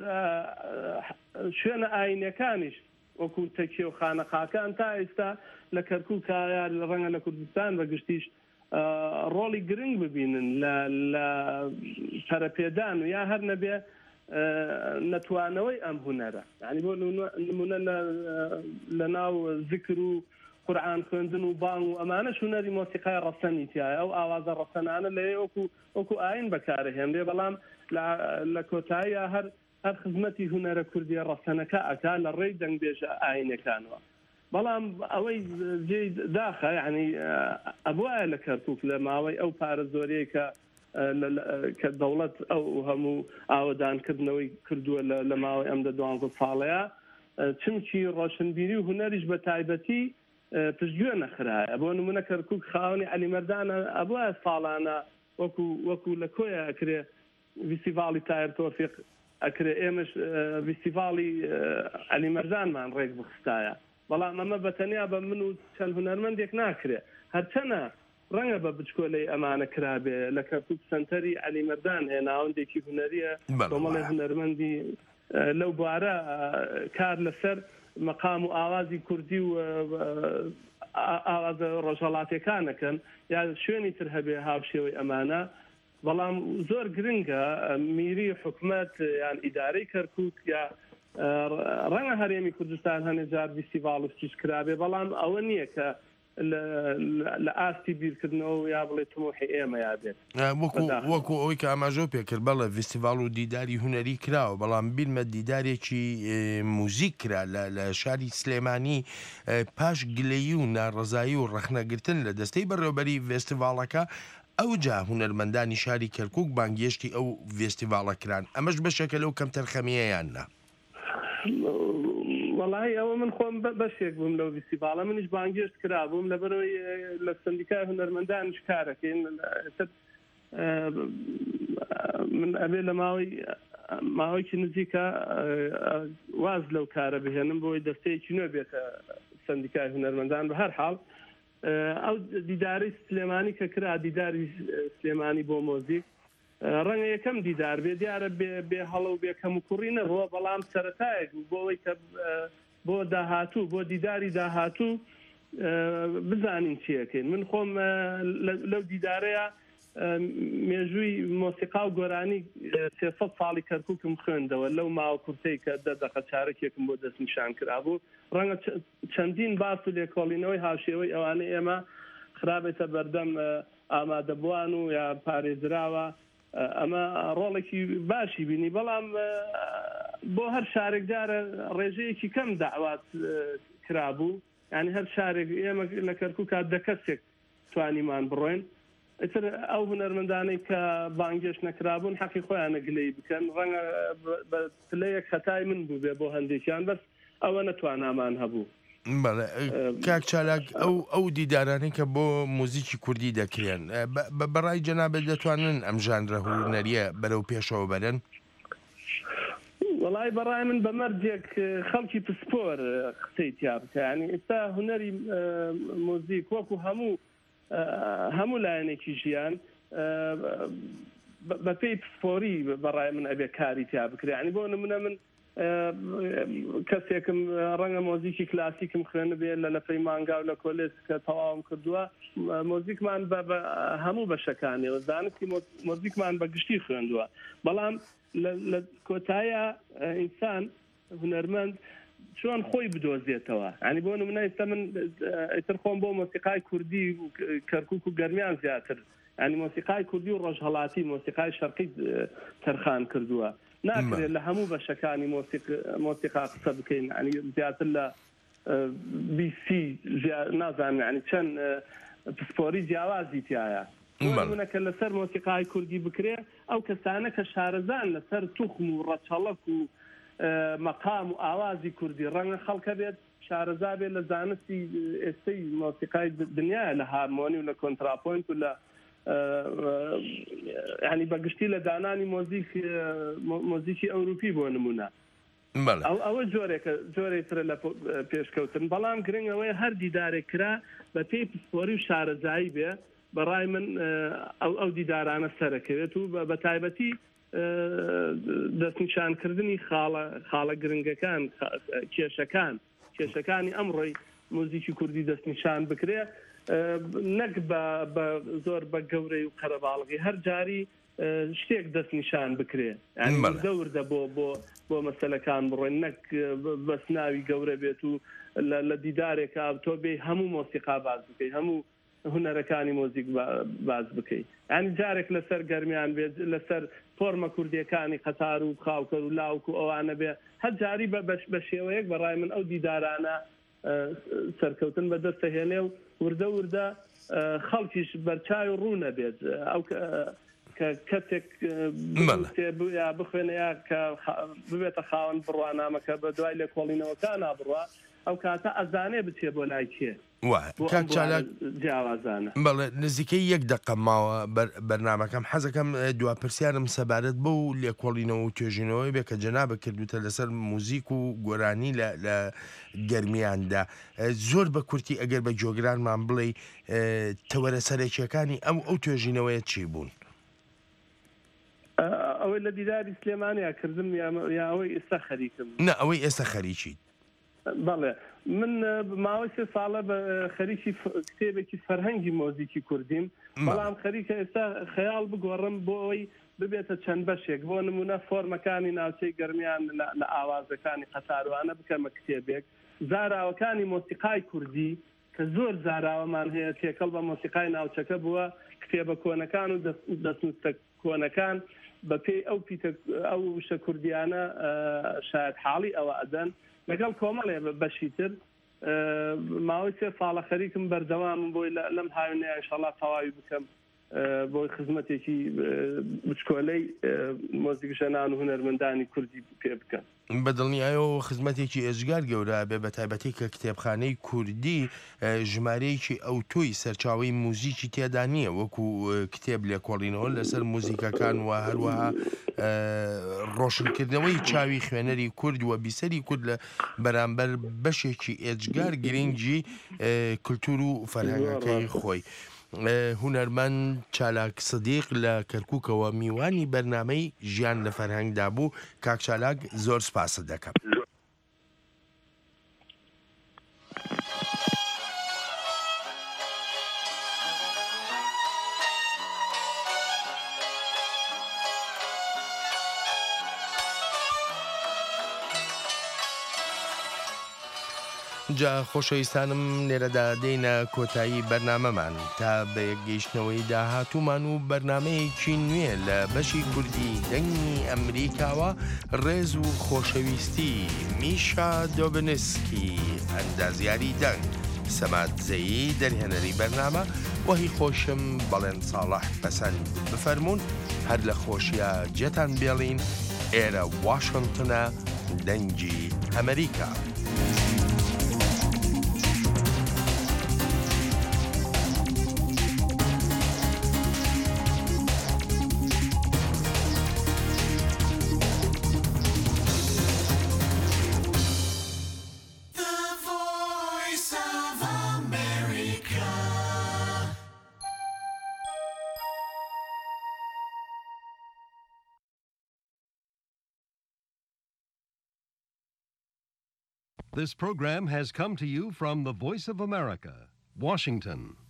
V: شوێنە ئاینەکانیش وەکو تەکیە و خانەقاکان تا ئێستا لە کەرکووکە لە ڕەنگە لە کوردستان بەگشتیش ڕۆڵی گرنگ ببینن لە پەرەپێدان و یا هەر نەبێ نەتوانەوەی ئەم هونەرە ینی بۆ نمونە لە ناو ذکر و قورئان خوێندن و بانگ و ئەمانەش هونەری مۆسیقای ڕەسەنی تایە ئەو ئاوازە ڕەسەنانە لەوێ وەکو وەکو ئاین بەکارهێنرێ بەڵام لە کۆتاییە هەر هەر خزمەتی هونەرە کوردیە ڕەسەنەکە ئەکا لە ڕێی دەنگبێژە ئاینەکانەوە بەڵام ئەوەی جێ داخە یعنی ئەبوایە لە کەرکووک لە ماوەی ئەو پارە زۆرەیە کە کە دەوڵەت ئەو هەموو ئاوەدانکردنەوەی کردووە لە ماوەی ئەم دە دوازدە ساڵەیە چمکی ڕۆشنبیری و هونەریش بە تایبەتی پشتگوێ نەخرایە بۆ نمونە کەرکووک خاوەنی عەلیمەردانە ئەبوایە ساڵانە وەکو وەکو لە کۆیە ئەکرێ فیستیڤاڵی تایر تۆفیق ئەکرێ ئێمەش فیستیڤاڵی عەلیمەردانمان ڕێک بخستایە بەڵام ئەمە بەتەنیا بە من و چەند هونەرمەندێک ناکرێ هەرچەنە ڕەنگە بە بچکۆلەی ئەمانە کرابێ لە کەرکووک سەنتەری عەلیمەردان هەیە ناوەندێکی هونەریە کۆمەڵی هونەرمەندی لەو بوارە کار لەسەر مەقام و ئاوازی کوردی و ئاوازە ڕۆژهەڵاتیەکانەکەن یا شوێنی تر هەبێ هاوشێوەی ئەمانە بەڵام زۆر گرنگە میری حکومەت یان ئیدارەی کەرکووک یا ڕەنگە هەرێمی کوردستان هەنێ جار فیستیڤاڵشتیش کرابێ بەڵام ئەوە نییە کە لە ئاستی بیرکردنەوە یا بڵێ تمۆحی ئێمە یابێت
C: وەکو ئەوەی کە ئاماژۆ پێکرد بەڵێ فیستیڤاڵ و دیداری هونەری کراوە بەڵام بیلمە دیدارێکی موزیک کرا لە شاری سلێمانی پاش گلەیی و ناڕەزایی و ڕەخنەگرتن لە دەستەی بەڕێوەبەری فێستیڤاڵەکە ئەو جا هونەرمەندانی شاری کەرکووک بانگێشتی ئەو فێستیڤاڵە کران ئەمەش بەشێکە لەو کەم تەرخەمیەیاننا
V: وەڵی ئەوە من خۆم بەشێک بووم لەو فیستیڤاڵە منیش بانگێشت کرابووم لەبەرەوەی لە سندیکای هونەرمەندانش کارەکەین من ئەبێ لە ماوەی ماوەیەکی نزیکە واز لەو کارە بهێنم بۆی دەستەیەکی نوێ بێتە سندیکای هونەرمەندان بە هەر حاڵ ئەو دیداری سلێمانی کە کرا دیداری سلێمانی بۆ مۆزیک ڕەنگە یەکەم دیدار بێ دیارە بێ هەڵە و بێ کەم و کوڕی نەبووە بەڵام سەرەتایەک بۆ ئەوەی کە بۆ داهاتوو بۆ دیداری داهاتوو بزانین چیەکەین من خۆم لەو دیدارەیە مێژووی مۆسیقا و گۆرانی سێسەد ساڵی کەرکووکم خوێندەوە لەو ماوە کورتەی کە دە دەقە چارەکێکم بۆ دەستنیشان کرابوو ڕەنگە چەندین باس و لێکۆڵینەوەی هاوشێوەی ئەوانەی ئێمە خرابێتە بەردەم ئامادەبووان و یا پارێزراوە ئەمە ڕۆڵێکی باشی بینی بەڵام بۆ هەر شارێک جارە ڕێژەیەکی کەم داوات کرابوو ینی هەر شارێک ئێمە لە کەرکووکە دە کەسێک توانیمان بڕۆین ئەتر ئەو هونەرمەندانەی کە بانگێش نەکرابوون حەقی خۆیانە گلەی بکەن ڕەنگە بە پلەیەک خەتای من بوو بێ بۆ هەندێکیان بەس ئەوە نەتوانامان هەبوو
C: کاک چالاک ئەو ئەو دیدارانەی کە بۆ موزیکی کوردی دەکرێن بەڕای جەنابەت دەتوانن ئەم ژانرە هونەریە بەرەو پێشەوە بەرن
V: وەڵای بەڕای من بە مەرجێک خەڵکی پسپۆر قسەی تیا بکە ینی ئێستا هونەری مۆزیک وەکو هەموو هەموو لایەنێکی ژیان بە پێی پسپۆری بەڕای من ئەبێ کاری تیا بکرێ ینی بۆ نمونە من کەسێکم ڕەنگە مۆزیکی کلاسیکم خوێنە بێ لە لەپەی مانگا و لە کۆلێج کە تەواوم کردووە مۆزیکمان بە هەموو بەشەکانی زانستی مۆزیکمان بە گشتی خوێندووە بەڵام لە کۆتایە ئینسان هونەرمەند چۆن خۆی بدۆزێتەوە ینی بۆ نمونە ئێستا من ئیتر خۆم بۆ مۆسیقای کوردی و کەرکووک و گەرمیان زیاتر ینی مۆسیقای کوردی و ڕۆژهەڵاتی مۆسیقای شەرقی تەرخان کردووە ناکرێت لە هەموو بەشەکانی مۆسیقا قسە بکەین ینی زیاتر لە بیسی نازانم ینی چەند پسپۆری جیاوازی تایە منەکە لەسەر مۆسیقای کوردی بکرێ ئەو کەسانە کە شارەزان لەسەر توخم و ڕەچەڵک و مەقام و ئاوازی کوردی ڕەنگە خەڵکە بێت شارەزا بێت لە زانستی ئێستەی مۆسیقای دنیاە لە هارمۆنی و لە کۆنتراپۆینت و لە ینی بەگشتی لە دانانی مۆزیکی ئەوروپی بۆ نمونە ئەوە جۆرێکە جۆرێترە لە پێشکەوتن بەڵام گرنگەوەی هەر دیدارێک کرا بە پێی پسپۆری و شارەزایی بێ بەڕای من ئەو دیدارانە سەرەکەوێت و بە تایبەتی دەستنیشانکردنی خاڵە گرنگەکان کێشەکان کێشەکانی ئەمڕۆی مۆزیکی کوردی دەستنیشان بکرێ نەک بە زۆر بە گەورەی و قەرەباڵغی هەر جاری شتێک دەستنیشان بکرێ دەوردە بۆ بۆ بۆ مەسەلەکان بڕۆین نەک بەسناوی گەورە بێت و لە دیدارێکە تۆ بێ هەموو مۆسیقا باز بکەی هەموو هونەرەکانی مۆزیک باز بکەیت ئەنی جارێک لەسەر گەرمیان بێت لەسەر فۆرمە کوردیەکانی قەتار و خاوکەر و لاوک و ئەوانە بێ هەر جاری بە شێوەیەک بەڕای من ئەو دیدارانە سەرکەوتن بە دەستەهێنێ و وردە وردە خەڵکیش بەرچاوی ڕوو نەبێت ئەو کە کەسێک یا بخوێنە یا کە ببێتە خاوەن بڕوانامەکە بە دوای لێ کۆڵینەوەکان نابڕوە ئەو کاتە ئەزانێ بچێ بۆ لای کێ جیاوازانە
C: بەڵێ نزیکەی یەک دقە ماوە بەرنامەکەم حەزەکەم دوپرسیارم سەبارەت بە و لێکۆڵینەوە و توێژینەوەی بێ کە جەنابە کردوتە لەسەر موزیک و گۆرانی لە گەرمیاندا زۆر بە کورتی ئەگەر بە جۆگرانمان بڵێ تەوەرە سەرەکیەکانی ئەم ئەو توێژینەوەیە چی بوون؟
V: ئەوەی لە دیداری سلێمانیا کردم یا ئەوەی ئێستا خەریکم
C: نە ئەوەی ئێستا خەریکیت
V: بەڵێ من ماوەی سێ ساڵە بە خەریکی کتێبێکی فەرهەنگی مۆزیکی کوردیم بەڵام خەریکە ئێستا خەیاڵ بگۆڕم بۆ ئەوەی ببێتە چەند بەشێک بۆ نمونە فۆرمەکانی ناوچەی گەرمیان لە ئاوازەکانی قەتاروانە بکەمە کتێبێک زاراوەکانی مۆسیقای کوردی کە زۆر زاراوەمان هەیە تێکەڵ بە مۆسیقای ناوچەکە بووە کتێبە کۆنەکان و دەستنووسە کۆنەکان بە پێی ئەو ئەو وشە کوردیانە شاید حاڵی ئەوە ئەدەن لەگەڵ کۆمەڵێ بەشی تر ماوەی سێ ساڵە خەریکم بەردەوامم بۆی لەم هاوێنەیە ئینشەڵڵا تەواوی بکەم بۆی خزمەتێکی بچکۆلەی مۆزیک ژەنان و هونەرمەندانی کوردی پێ بکەن
C: بەدڵنیایەوە خزمەتێکی ئێژگار گەورە بێ بە تایبەتی کە کتێبخانەی کوردی ژمارەیەکی ئەو تۆی سەرچاوی موزیکی تێدا نییە وەکو کتێب لێکۆڵینەوە لەسەر موزیکەکان و هەروەها ڕۆشنکردنەوەی چاوی خوێنەری کورد و بیسەری کورد لە بەرامبەر بەشێکی ئێجگار گرنگی کللتور و فەرهەنگەکەی خۆی. هونەرمەند چالاک سدیق لە کەرکووکەوە میوانی بەرنامەی ژیان لە فەرهەنگدا بوو. کاک چالاک زۆر سپاست دەکەم. جا خۆشەویستانم لێرەدا دێنە کۆتایی بەرنامەمان تا بە یەکگەیشتنەوەی داهاتوومان و بەرنمەیەکی نوێ لە بەشی کوردی دەنگی ئەمریکاوە ڕێز و خۆشەویستی میشا دۆبنسکی ئەندازیاری دەنگ سەماتزەیی دەرهێنەری بەرنامە وەهی خۆشم بەڵێن ساڵح پەسەند بفەرمونون هەر لە خۆشیە جێتان بێڵین ئێرە واشنگتنە دەنگی ئەمریکا.
E: This program has come to you from the Voice of America, Washington.